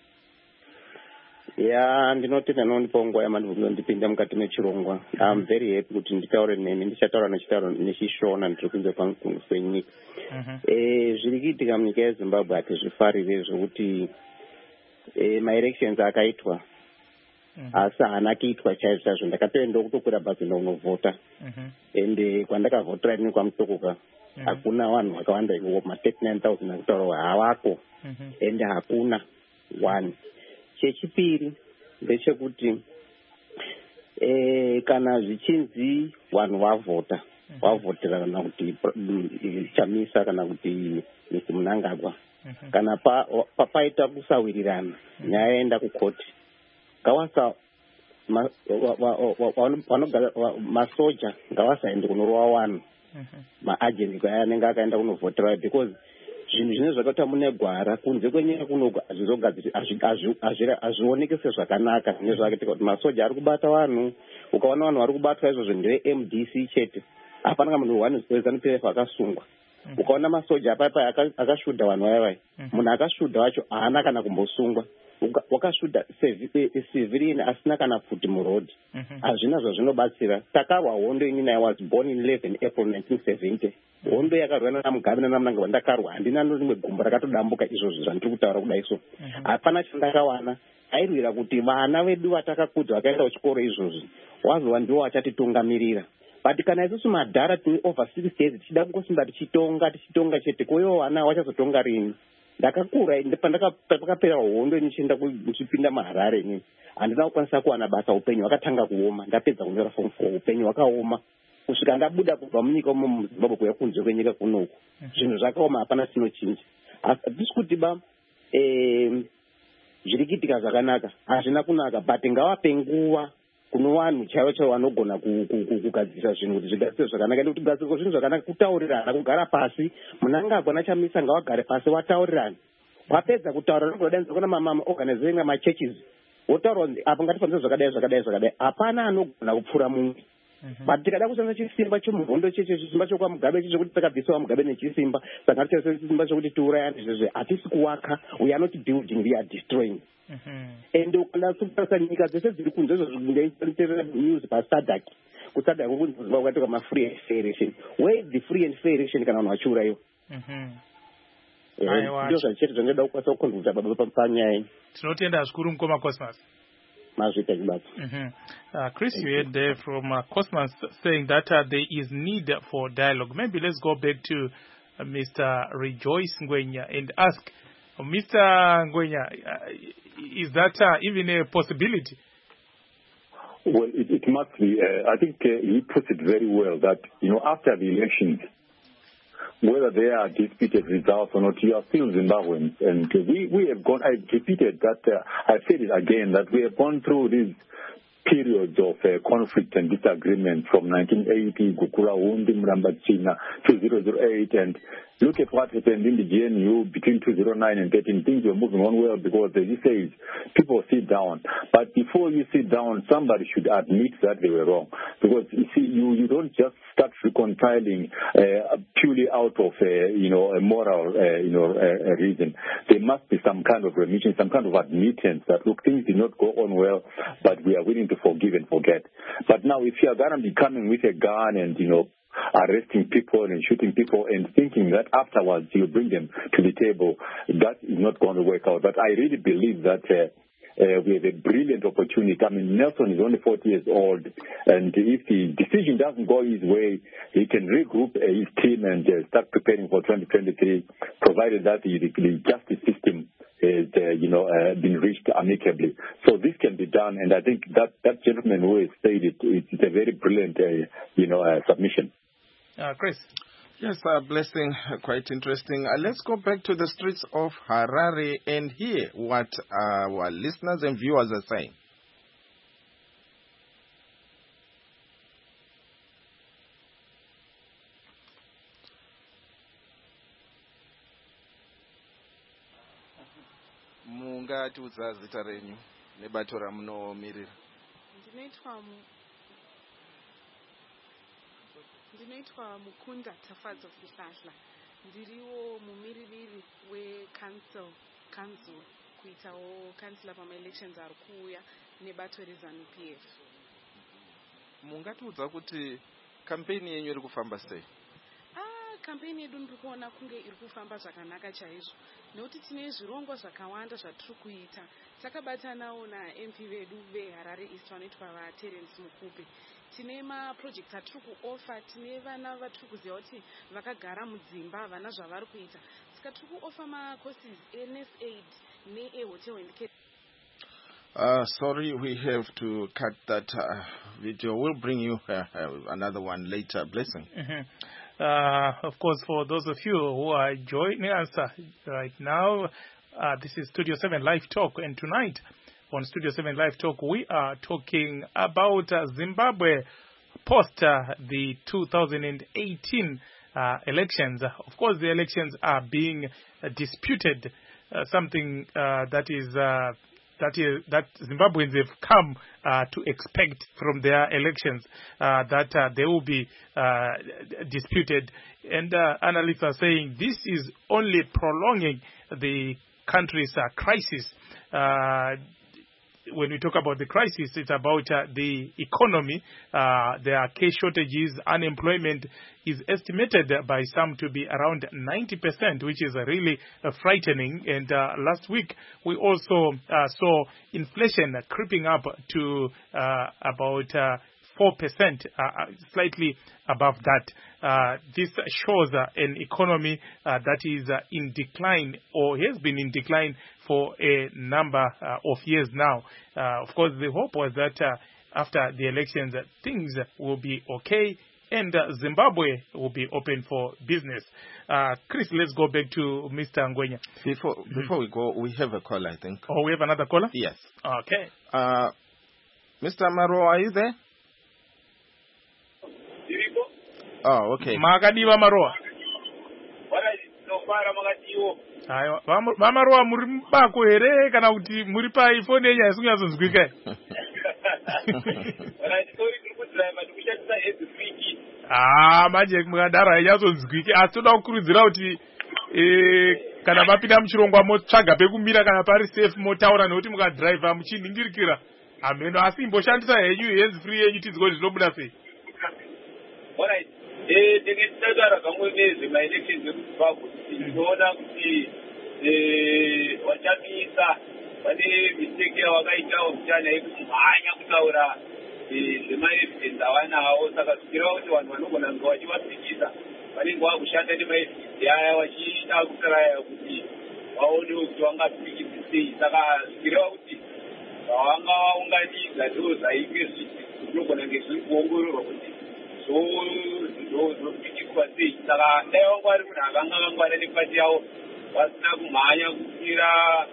Speaker 12: Ya ndinotenda nonipa nguva yamandipinda mukati mechirongwa. I'm very happy kuti nditaure nemi ndichataura nechitauro nechishona ndiri kunze kwenyika. Eh zviri kuitika munyika yeZimbabwe hatizvifarire zvokuti eh ma-elections akaitwa asi haana kuitwa chaizvo chaizvo. Ndakatoenda kutokwira bhazi ndaunovhota ende kwandakavhotera ini kwamutokoka hakuna vanhu vakawanda ivo ma-thirty-nine thousand akutaurwa havako ende hakuna one. Chechipiri ndechekuti eh kana zvichinzi vanhu vavhota vavhotera kana kuti Chamisa kana kuti Mister Mnangagwa kana papaita kusawirirana nyaya yaenda kukoti ngawasa masoja ngawasaende kunorova vanhu maagenti aya anenge akaenda kunovhotera because zvinhu zvine zvakaita mune gwara kunze kwenyika kunoku hazvioneki sezvakanaka nezvakaita kuti masoja ari kubata vanhu. Ukaona vanhu vari kubatwa izvozvo ndeve-M D C chete, hapana munhu wanoZANU-P F akasungwa. Ukaona masoja apapa akashudha vanhu vayavai, munhu akashudha wacho haana kana kumbosungwa. Wakashudha civilian asina kana futi murodhi. Hazvina zvazvinobatsira. Takarwa hondo inini. I was born in eleven April nineteen seventy. Hondo yakarwana naMugabe naMnangagwa ndakarwa. Handina rimwe gumbo rakatodambuka izvozvo zvandiri kutaura kudai so. Hapana chandakawana. Airwira kuti vana vedu vatakakudza vakaenda kuchikoro izvozvi wazova ndiwo vachatitungamirira. But kana isusu madhara tiri over sixty years tichida kungosimba tichitonga tichitonga chete koivo vana vachazotonga rini. Ndakakura pandakapera hondo nichienda kuchipinda muHarare ini handina kukwanisa kuwana basa. Upenyu hwakatanga kuoma. Ndapedza kunyora form four upenyu hwakaoma kusvika ndabuda kubva munyika umo muZimbabwe kuya kunze kwenyika kunoku zvinhu zvakaoma hapana chinochinja. Hatisi kuti ba eh zviri kuitika zvakanaka hazvina kunaka but ngavape nguva kuno vanhu chaivo chaivo vanogona kugadzirisa zvinhu kuti zvigadzirwe zvakanaka. Kuti kugadzirwa zvinhu zvakanaka kutaurirana, kugara pasi. Mnangagwa naChamisa ngavagare pasi vataurirana. Vapedza kutaura ndokudainza kuna ma-organizing ma-churches wotaura apa ngatifanire zvakadai zvakadai zvakadai. Hapana anogona kupfura mumwe. But tikada kushandisa chisimba chemuhondo cheche chisimba chokwaMugabe cheche kuti takabvisa Mugabe nechisimba saka tichashandisa chisimba chokuti tiurayane zvezve hatisi kuwaka. We are not building, we are destroying. And ukanda kutarisa nyika dzese dziri kunze zvozvingaiterera news paSADC kuSADC kunzwa kwati kama free and fair election. Where is the free and fair election kana vanhu vachiurayiwa? Ndio zvachete zvangada kukwanisa kukonzeresa baba panyaya.
Speaker 1: Tinotenda zvikuru Mkoma Cosmas. Mm-hmm. Uh, Chris, you heard there from uh, Cosmas saying that uh, there is need for dialogue. Maybe let's go back to uh, Mister Rejoice Ngwenya and ask, uh, Mister Ngwenya, uh, is that uh, even a possibility?
Speaker 8: Well, it, it must be. Uh, I think uh, he puts it very well that, you know, after the elections, whether they are disputed results or not, you are still Zimbabweans. And we, we have gone, I repeated that, uh, I said it again, that we have gone through these periods of uh, conflict and disagreement from nineteen eighty, Gukura Wundi, Mrambachina, two thousand eight, and look at what happened in the G N U between two thousand nine and thirteen. Things were moving on well because, as you say, people sit down. But before you sit down, somebody should admit that they were wrong. Because, you see, you, you don't just start reconciling uh, purely out of, uh, you know, a moral, uh, you know, uh, reason. There must be some kind of remission, some kind of admittance that, look, things did not go on well, but we are willing to forgive and forget. But now, if you are going to be coming with a gun and, you know, arresting people and shooting people and thinking that afterwards you bring them to the table, that is not going to work out. But I really believe that uh, uh, we have a brilliant opportunity. I mean, Nelson is only forty years old, and if the decision doesn't go his way, he can regroup uh, his team and uh, start preparing for twenty twenty-three, provided that the, the justice system has, uh, you know, uh, been reached amicably. So this can be done, and I think that, that gentleman who has said it, it's a very brilliant, uh, you know, uh, submission.
Speaker 1: Uh, Chris.
Speaker 2: Yes, uh, Blessing, quite interesting. Uh, let's go back to the streets of Harare and hear what uh, our listeners and viewers are saying. Mungatiudza zita renyu nebato ramunomirira.
Speaker 13: Ndinoitwa mu Ndinoitwa Mukunda Tafadzo Fisahla. Ndiriwo mumiririri weCouncil Council kuitawo councillor pama elections ari kuuya nebato reZANU P F.
Speaker 2: Mungatiudza kuti campaign yenyu iri kufamba sei?
Speaker 13: Ah, campaign yedu ndiri kuona kunge iri kufamba zvakanaka chaizvo. Nekuti tine zvirongwa zvakawanda zvatiri kuita. Takabatanawo naM P vedu veHarare East vanoitwa vaTerence Mukupe. Tine maprojects atiri kuofa, tine vana vatiri kuziva kuti vakagara mudzimba vana zvavari kuita. Saka tiri kuofa macourses N S aid neehotel and care.
Speaker 2: Uh, sorry, we have to cut that uh, video. We'll bring you uh, uh, another one later. Blessing.
Speaker 1: Mm-hmm. Uh, of course, for those of you who are joining us uh, right now, uh, this is Studio seven Live Talk, and tonight on Studio seven Live Talk, we are talking about uh, Zimbabwe post uh, the two thousand eighteen uh, elections. Of course, the elections are being uh, disputed, uh, something uh, that is uh, that is that Zimbabweans have come uh, to expect from their elections, uh, that uh, they will be uh, disputed. And uh, analysts are saying this is only prolonging the country's uh, crisis. Uh, When we talk about the crisis, it's about uh, the economy. Uh, there are cash shortages. Unemployment is estimated by some to be around ninety percent, which is uh, really uh, frightening. And uh, last week, we also uh, saw inflation creeping up to uh, about uh, four percent, uh, slightly above that. Uh, this shows uh, an economy uh, that is uh, in decline, or has been in decline for a number uh, of years now. Uh, of course, the hope was that uh, after the elections, uh, things will be okay and uh, Zimbabwe will be open for business. Uh, Chris, let's go back to Mister Ngwenya.
Speaker 2: Before before we go, we have a caller, I think.
Speaker 1: Oh, we have another caller?
Speaker 2: Yes.
Speaker 1: Okay.
Speaker 2: Uh, Mister Maro, are you there? Oh, okay.
Speaker 1: Makadiwa Maroa. Aiwa, vamaroa muri mubako here kana kuti muri paifoni yenyu haisingazonzwika. Ah, manje mukadaro haichazonzwiki, asi toda kukurudzira kuti kana mapinda muchirongwa motsvaga pekumira kana pari safe motaura nekuti mukadhiraivha muchinhingirikira hameno, asi imboshandisa henyu hands free yenyu tidziko kuti zvinobuda sei.
Speaker 14: Alright. Eh, ndingetagara kamwe nezve elections ekuZimbabwe ndinoona kuti eh wachamisa pane mistake yawakaitawo mutana yekumhanya kutaura zvemaevidence avanawo, saka zvikirawo kuti vanhu vanogona kunge vachivapikisa vanenge vakushanda nemaevidence aya vachiita kutaraya kuti vaonewo kuti vangapikisi sei. Saka zvikirawo kuti vanga vaunganidza ndo zvainge zvinogona kunge zviri kuongororwa kuti zvopikiswa sei. Saka dai vanga vari munhu akanga vangwana nepati yavo vasina kumhanya kupira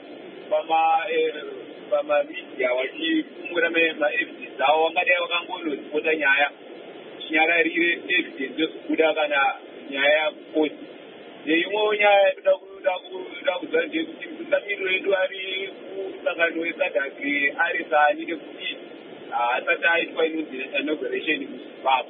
Speaker 14: pamamedia vachifumura maevidence avo, vangadai vakangonozipota nyaya chinyararire evidence yozobuda kana nyaya yakukoti. Neimwewo nyaya yatoda kuziva ndeyekuti mutungamiriro wedu ari kusangano wesadhak ari sani nekuti asati aitwa inonzi inauguration muZimbabwe.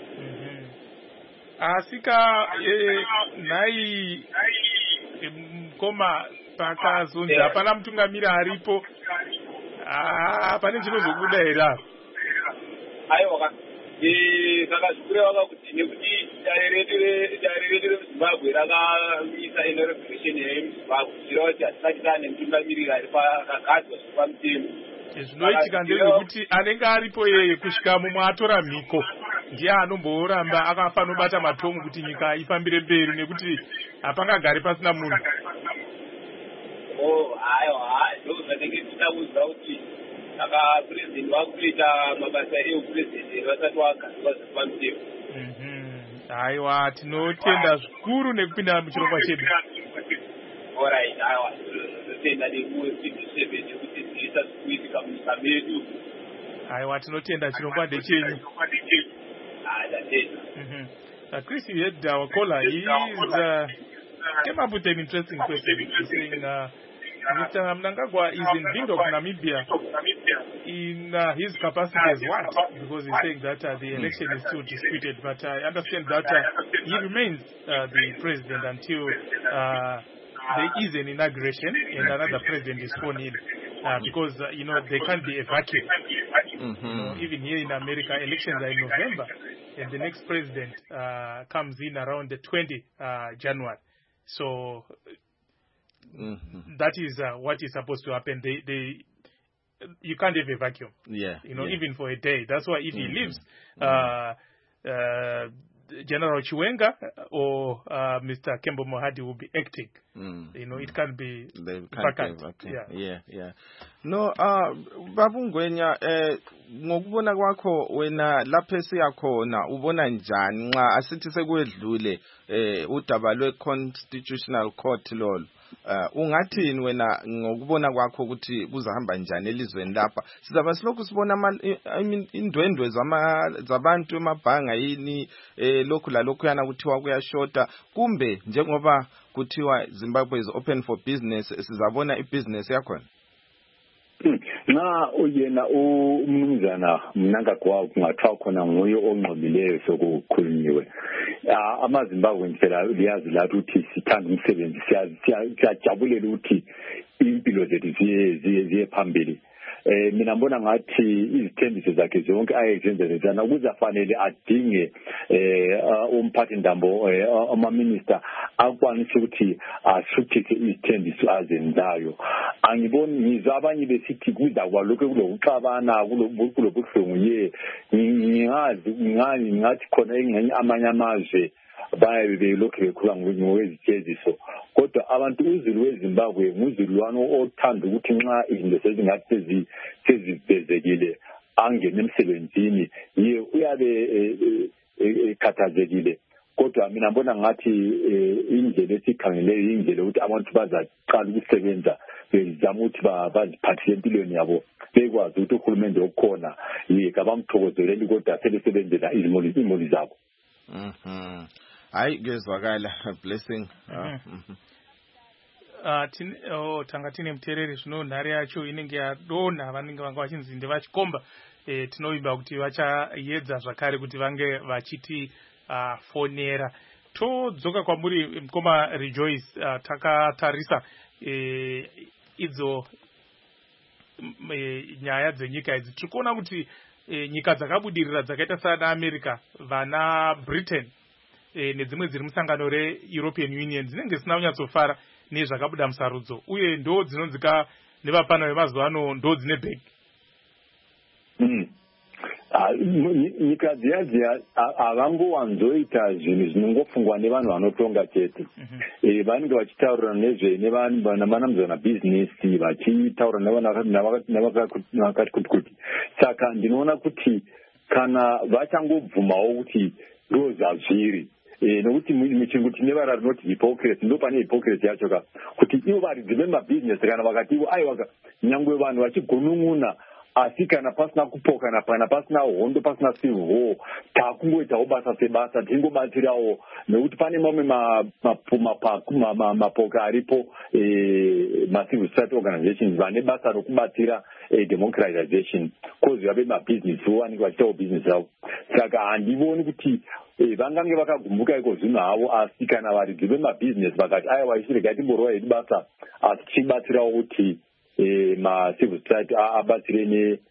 Speaker 1: Asika nhai mukoma pakazonzi hapana mutungamiri aripo, pane chinozobuda here apa?
Speaker 14: Aiwa, saka zvikureva kuti nekuti jari redu jari redu Zimbabwe rakamisa inauguration yezimbabwe zvireva kuti hatisati taane mutungamiriri ari pakagadzwa zvepamutemo.
Speaker 1: Zvinoitika ndezvekuti anenge aripo yeye kusvika mumwe atora mhiko ndiye anomboramba akafanira kubata matomu kuti nyika ifambire mberi nekuti hapangagari pasina munhu.
Speaker 14: Oh, aiwa, ndo zvanenge tichitaudza kuti saka purezidendi vakuita mabasa eupurezidendi vasati vagadzwa zvepamutemo.
Speaker 1: Aiwa, tinotenda zvikuru nekupinda muchirongwa chedu.
Speaker 14: Alright, aiwa, tinotenda nekuwe seven nekuti zvinoita zvikuitika munyika medu.
Speaker 1: Aiwa, tinotenda chirongwa ndechenyu.
Speaker 14: Ah, ndatenda.
Speaker 1: Uh, Chris, you heard our caller. He is, uh, came up with an interesting question. He's saying, uh, Mister Mnangagwa is in Windhoek, Namibia, in uh, his capacity as what? Because he's saying that uh, the election is still disputed, but I understand that uh, he remains uh, the president until uh, there is an inauguration and another president is sworn in. Uh, because, uh, you know, there can't be a vacuum.
Speaker 2: Mm-hmm.
Speaker 1: You know, even here in America, elections are in November, and the next president uh, comes in around the twentieth uh, January. So
Speaker 2: mm-hmm.
Speaker 1: that is uh, what is supposed to happen. They, they, you can't have a vacuum.
Speaker 2: Yeah.
Speaker 1: You know,
Speaker 2: yeah.
Speaker 1: even for a day. That's why if
Speaker 2: mm-hmm.
Speaker 1: he leaves, uh, uh, General Chiwenga or uh, Mister Kembo Mohadi will be acting.
Speaker 2: Mm.
Speaker 1: You know, it can't be
Speaker 2: they
Speaker 1: vacant.
Speaker 2: Can't be, okay.
Speaker 1: Yeah.
Speaker 2: yeah, yeah. No, uh, Babungwenya, eh, ngokubona kwakho wena lapho esiyakhona ubona njani nxa asithi sekwedlule eh udaba lwe constitutional court lolo uh, ungathini wena ngokubona kwakho ukuthi kuzahamba njani elizweni lapha sizaba silokhu sibona I mean indwendwe zama zabantu emabhanga yini eh lokhu la lokhu yana kuthiwa kuyashota kumbe njengoba kuthiwa Zimbabwe is open for business sizabona ibusiness yakhona?
Speaker 8: Na uyena umnumzana Mnangagwa kungathiwa khona nguye ongqobileyo sokukhulunyiwe. AmaZimbabwe phela liyazi lathi ukuthi sithanda umsebenzi siyajabulela ukuthi impilo zethu ziye ziye phambili. Eh mina ngibona ngathi izithembiso zakhe zonke ayezenzela ukuze afanele adinge eh umphathi ndambo ama minister akwanise ukuthi asuthise izithembiso azenzayo. Angiboni ngizwa abanye besithi kuza kwalokho kulokuxabana kulobuhlungu ye ngingazi ngani ngathi khona engcenye amanye amazwe baye belokhu bekhula ngokwezityeziso kodwa abantu uzulu weZimbabwe nguzulu wano othanda ukuthi nxa izinto sezingathi sezibhezekile angene emsebenzini ye uyabe ekhathazekile kodwa mina ngibona ngathi indlela esikhangeleyo indlela ukuthi abantu bazaqala ukusebenza bezama ukuthi baziphathise empilweni yabo bekwazi ukuthi uhulumende okhona yeka bamthokozeleli kodwa selesebenzela izimoli imoli zabo.
Speaker 2: Mhm. Hayi ngezwakala blessing.
Speaker 1: Ah tin oh tangatine mterere zvino nhare yacho inenge yadonha vanenge vanga vachinzi ndevachikomba eh tinoimba kuti vachaedza zvakare kuti vange vachiti uh, fonera todzoka kwamuri mkoma Rejoice uh, takatarisa eh idzo e, nyaya dzenyika idzi tikuona kuti e, nyika dzakabudirira dzakaita sana America vana Britain e, nedzimwe dziri musangano reEuropean Union dzinenge sina kunyatsofara nezvakabuda musarudzo uye ndo dzinonzika nevapana vemazuva ano ndo dzine bhegi.
Speaker 8: Mm. Nyika dziya dziya avangowanzoita zvinhu zvinongofungwa nevanhu vanotonga chete. Eh vanenge vachitaura nezve nevanamana bhizinesi vachitaura navakati kuti kuti saka ndinoona kuti kana vachangobvumawo kuti ndoza zviri eh nokuti muchingoti nevara rinoti hypocrisy ndo pane hypocrisy yacho ka kuti ivo varidzi vemabhizinesi kana vakati ivo aiwa nyangwe vanhu vachigunun'una asi kana pasina kupokana pana pasina hondo pasina civil war takungoitawo basa sebasa tingobatsirawo nekuti pane mamwe mapoka aripo ma-civil society organizations vane basa rokubatsira democratization kozi vave mabhizinesi vanenge vachitawo bhizinesi avo saka handivoni kuti vangange vakagumbuka iko zvino havo asi kana varidzi vemabhizinesi vakati aiwa isirega timborova hedu basa asi tichibatsirawo kuti Eh, ma civil society abatsire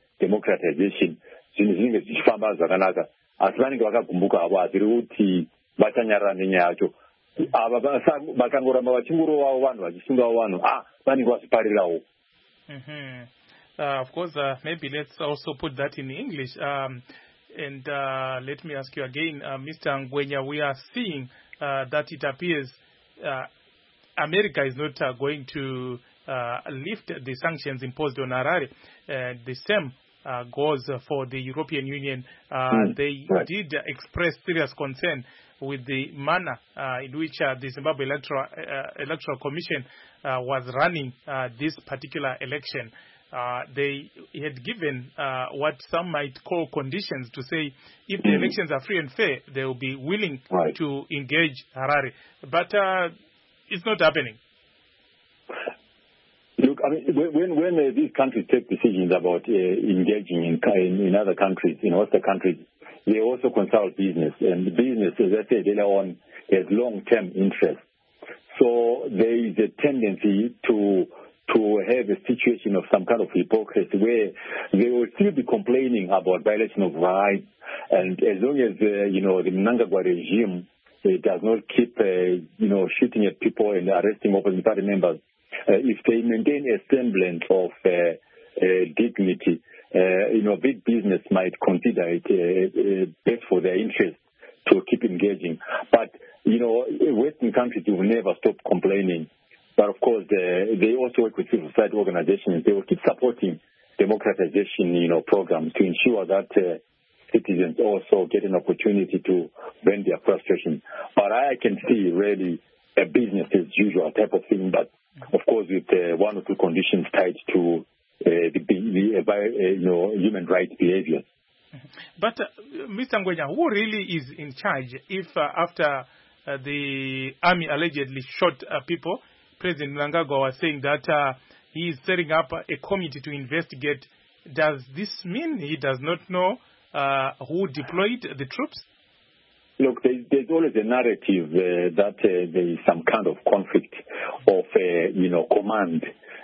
Speaker 8: ne-democratization zvinhu zvinenge zvichifamba zvakanaka asi vanenge vakagumbuka avo haziri kuti vachanyarara nenyaya yacho. Ava vakangoramba vachingurovawo vanhu vachisungawo vanhu ah vanenge vazviparirawo.
Speaker 1: Uh, of course, uh, maybe let's also put that in English. Um, and uh, let me ask you again, uh, Mister Ngwenya, we are seeing uh, that it appears uh, America is not uh, going to uh, lift the sanctions imposed on Harare. Uh, the same uh, goes for the European Union. Uh, mm, they right. did express serious concern with the manner uh, in which uh, the Zimbabwe Electoral, uh, Electoral Commission uh, was running uh, this particular election. Uh, they had given uh, what some might call conditions to say if the elections are free and fair, they will be willing right. to engage Harare. But uh, it's not happening.
Speaker 8: Look, I mean, when when uh, these countries take decisions about uh, engaging in, in in other countries, in other countries, they also consult business, and business, as I said earlier on, has long-term interest. So there is a tendency to to have a situation of some kind of hypocrisy where they will still be complaining about violation of rights, and as long as uh, you know the Mnangagwa regime uh, does not keep uh, you know shooting at people and arresting opposition party members, uh, if they maintain a semblance of uh, uh, dignity, uh, you know big business might consider it uh, uh, best for their interest to keep engaging. But you know Western countries will never stop complaining. But of course, uh, they also work with civil society organizations. They will keep supporting democratization, you know, programs to ensure that uh, citizens also get an opportunity to vent their frustration. But I can see really a business as usual type of thing, but of course with uh, one or two conditions tied to uh, the, the uh, you know human rights behavior.
Speaker 1: But uh, Mister Ngwenya, who really is in charge if uh, after uh, the army allegedly shot uh, people? President Mnangagwa was saying that uh, he is setting up a committee to investigate. Does this mean he does not know uh, who deployed the troops?
Speaker 8: Look, there's, there's always a narrative uh, that uh, there is some kind of conflict of, uh, you know, command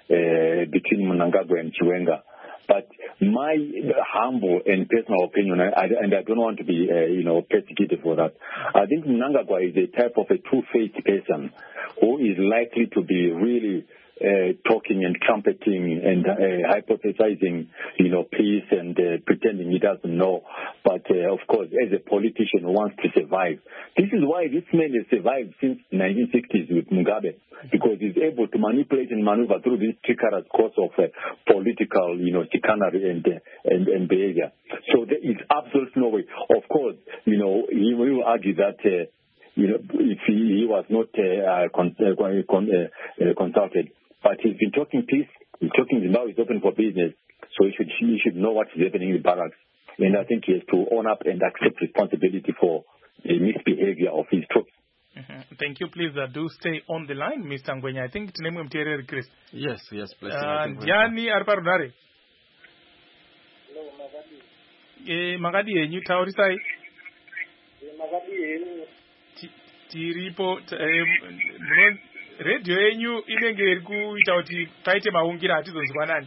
Speaker 8: uh, between Mnangagwa and Chiwenga. But my humble and personal opinion, I, and I don't want to be, uh, you know, persecuted for that, I think Mnangagwa is a type of a two-faced person who is likely to be really uh, talking and trumpeting and uh, hypothesizing, you know, peace and uh, pretending he doesn't know. But, uh, of course, as a politician who wants to survive. This is why this man has survived since the nineteen sixties with Mugabe, because he's able to manipulate and maneuver through this treacherous course of uh, political, you know, chicanery and, uh, and, and behavior. So there is absolutely no way. Of course, you know, he will argue that uh, you know, if he, he was not uh, con- uh, con- uh, uh, consulted. But he's been talking peace, he's talking Zimbabwe is open for business, so he should, he should know what is happening in the barracks. And I think he has to own up and accept responsibility for the misbehavior of his troops.
Speaker 1: Mm-hmm. Thank you. Please uh, do stay on the line, Mister Ngwenya. I think it's name of Chris.
Speaker 2: Yes, yes, please.
Speaker 1: Ndiani ari parunare? Eh, Magadi yenyu taurisai?
Speaker 15: Magadi yenyu.
Speaker 1: Tiripo radio yenyu inenge iri kuita kuti paite maungira atizonzwa nani.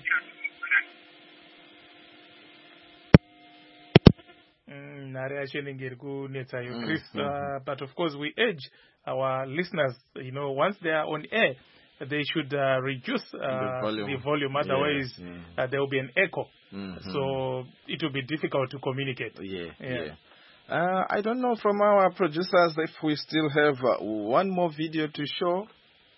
Speaker 1: Nare yacho inenge iri kunetsa yo Chris. Uh, but of course we urge our listeners, you know, once they are on air, they should uh, reduce uh, the volume. The volume. Otherwise, yes, yeah. uh, there will be an echo. Mm-hmm. So it will be difficult to communicate.
Speaker 2: Yeah, yeah. yeah. Uh, I don't know from our producers if we still have uh, one more video to show.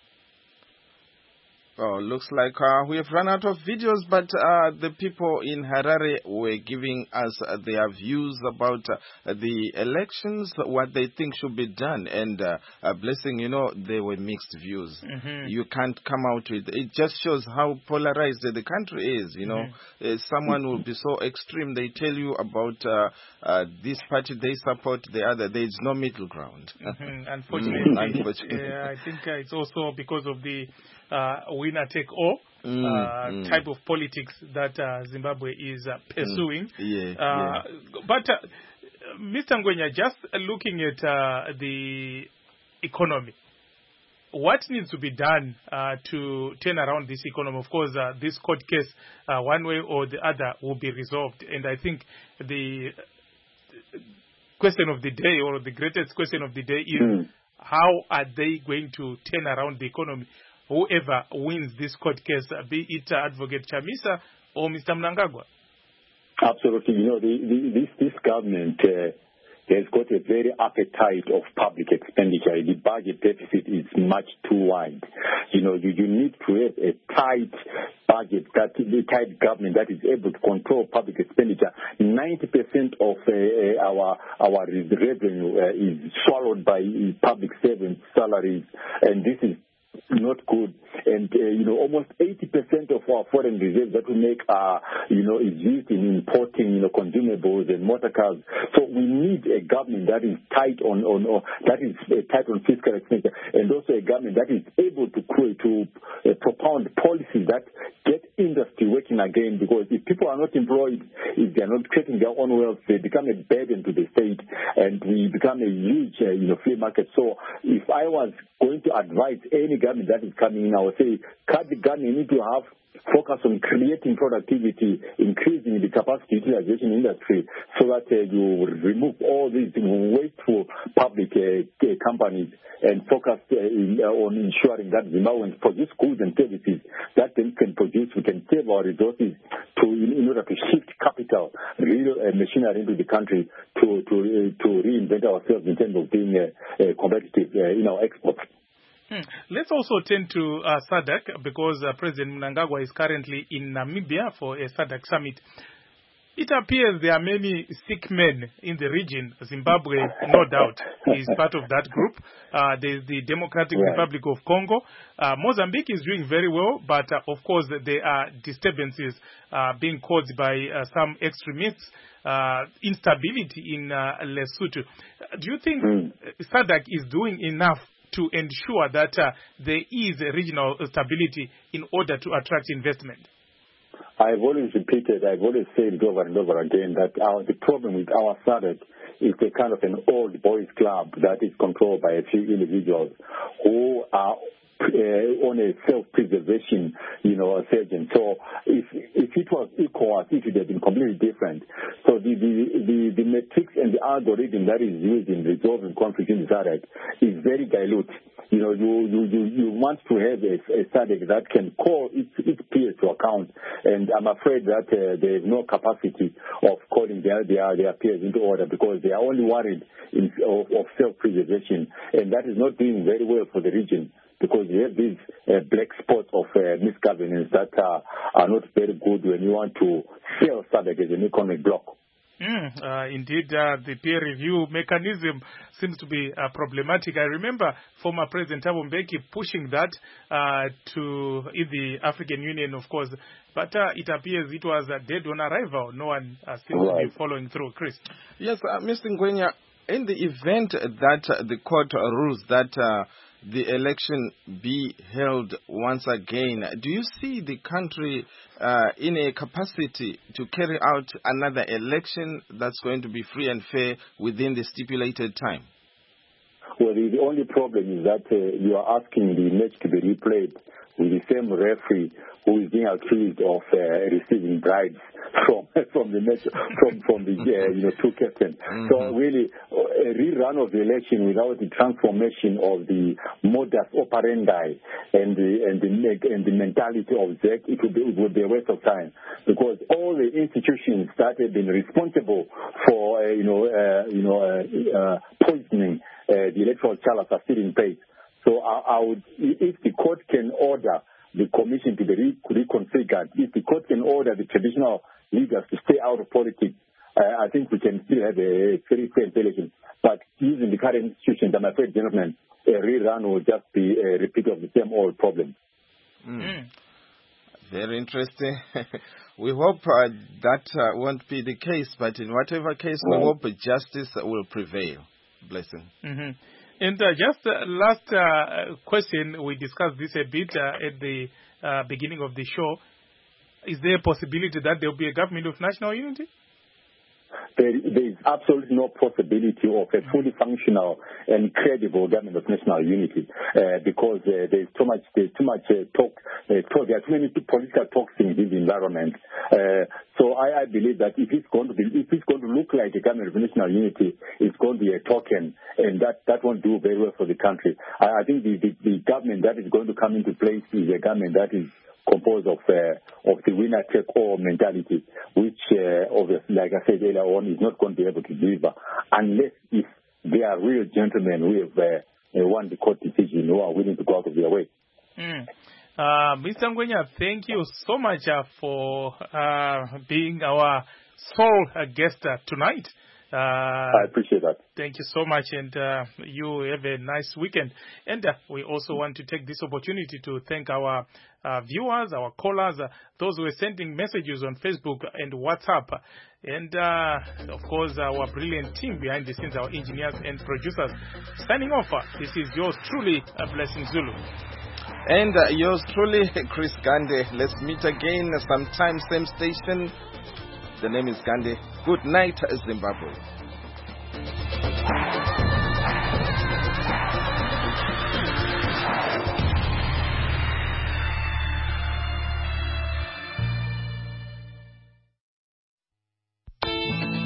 Speaker 2: Oh, looks like uh, we have run out of videos, but uh, the people in Harare were giving us uh, their views about uh, the elections, what they think should be done, and uh, uh, blessing, you know, they were mixed views. Mm-hmm. You can't come out with it. Just shows how polarized the country is, you know. Mm-hmm. Uh, someone will be so extreme, they tell you about uh, uh, this party they support, the other. There is no middle ground.
Speaker 1: Mm-hmm. Unfortunately. Unfortunately. Yeah, I think uh, it's also because of the Uh, winner-take-all mm, uh, mm. type of politics that uh, Zimbabwe is uh, pursuing.
Speaker 2: Mm. Yeah,
Speaker 1: uh,
Speaker 2: yeah.
Speaker 1: But, uh, Mister Ngwenya, just looking at uh, the economy, what needs to be done uh, to turn around this economy? Of course, uh, this court case, uh, one way or the other, will be resolved. And I think the question of the day, or the greatest question of the day, is mm. how are they going to turn around the economy? Whoever wins this court case, be it uh, Advocate Chamisa or Mister Mnangagwa.
Speaker 8: Absolutely. You know, the, the, this, this government uh, has got a very appetite of public expenditure. The budget deficit is much too wide. You know, you, you need to have a tight budget, that the tight government that is able to control public expenditure. ninety percent of uh, our our revenue uh, is swallowed by public servants' salaries, and this is not good. And, uh, you know, almost eighty percent of our foreign reserves that we make are, you know, is used in importing, you know, consumables and motor cars. So we need a government that is tight on, on, on that is uh, tight on fiscal expenditure, and also a government that is able to create, to uh, propound policies that get industry working again, because if people are not employed, if they are not creating their own wealth, they become a burden to the state, and we become a huge, uh, you know, free market. So if I was going to advise any government that is coming in, I would say, cut the gun. You need to have focus on creating productivity, increasing the capacity utilization industry, so that uh, you remove all these wasteful public uh, companies and focus uh, in, uh, on ensuring that Zimbabweans produce goods and services that they can produce. We can save our resources to in, in order to shift capital, real uh, machinery into the country to to uh, to reinvent ourselves in terms of being uh, uh, competitive uh, in our exports.
Speaker 1: Hmm. Let's also turn to uh, S A D C, because uh, President Mnangagwa is currently in Namibia for a S A D C summit. It appears there are many sick men in the region. Zimbabwe, no doubt, is part of that group. Uh, there's the Democratic right. Republic of Congo. Uh, Mozambique is doing very well, but uh, of course there are disturbances uh, being caused by uh, some extremists. Uh, instability in uh, Lesotho. Do you think mm. S A D C is doing enough to ensure that uh, there is a regional stability in order to attract investment?
Speaker 8: I've always repeated, I've always said it over and over again that our, the problem with our S A D C is a kind of an old boys club that is controlled by a few individuals who are Uh, on a self-preservation, you know, surgeon. So if if it was ECOWAS, it would have been completely different. So the the, the, the metrics and the algorithm that is used in resolving conflict in the S A D C is very dilute. You know, you you, you, you want to have a, a S A D C that can call its, its peers to account, and I'm afraid that uh, there is no capacity of calling their, their, their peers into order, because they are only worried in, of, of self-preservation, and that is not doing very well for the region, because you have these uh, black spots of uh, misgovernance that uh, are not very good when you want to sell S A D C as an economic bloc.
Speaker 1: Mm, uh, indeed, uh, the peer review mechanism seems to be uh, problematic. I remember former President Thabo Mbeki pushing that uh, to in the African Union, of course, but uh, it appears it was uh, dead on arrival. No one uh, seems right. to be following through. Chris?
Speaker 2: Yes, uh, Mister Ngwenya, in the event that uh, the court rules that uh, the election be held once again, do you see the country uh, in a capacity to carry out another election that's going to be free and fair within the stipulated time?
Speaker 8: Well, the, the only problem is that uh, you are asking the match to be replayed with the same referee who is being accused of uh, receiving bribes from from the match, from from the uh, you know two captains. Mm-hmm. So really, a rerun of the election without the transformation of the modus operandi and the and the and the mentality of Z, it would be, it would be a waste of time, because all the institutions that have been responsible for uh, you know uh, you know uh, uh, poisoning uh, the electoral challenge are still in place. So I, I would, if the court can order the commission to be re- reconfigured, if the court can order the traditional leaders to stay out of politics, uh, I think we can still have a very fair election. But using the current institutions, I'm afraid, gentlemen, a rerun will just be a repeat of the same old problem.
Speaker 2: Mm. Mm. Very interesting. We hope uh, that uh, won't be the case, but in whatever case, we hope justice will prevail. Blessing.
Speaker 1: Mm-hmm. And uh, just uh, last uh, question, we discussed this a bit uh, at the uh, beginning of the show. Is there a possibility that there will be a government of national unity?
Speaker 8: there, there is absolutely no possibility of a fully functional and credible government of national unity uh, because uh, there's too much, there's too much uh, talk, uh, talk. There are too many political toxins in the environment. Uh, so I, I believe that if it's going to be, if it's going to look like a government of national unity, it's going to be a token, and that, that won't do very well for the country. I, I think the, the, the government that is going to come into place is a government that is composed of uh, of the winner-take-all mentality, which, uh, obviously, like I said earlier on, is not going to be able to deliver unless if they are real gentlemen who have uh, uh, won the court decision, who are willing to go out of their way.
Speaker 1: Mm. Uh, Mister Ngwenya, thank you so much uh, for uh, being our sole uh, guest uh, tonight. Uh,
Speaker 8: I appreciate that.
Speaker 1: Thank you so much, and uh, you have a nice weekend. And uh, we also want to take this opportunity to thank our uh, viewers, our callers, uh, those who are sending messages on Facebook and WhatsApp, and uh, of course our brilliant team behind the scenes, our engineers and producers. Signing off, uh, this is yours truly, uh, Blessing Zulu.
Speaker 2: And uh, yours truly, Chris Gande. Let's meet again sometime, same station. The name is Gandhi. Good night, Zimbabwe.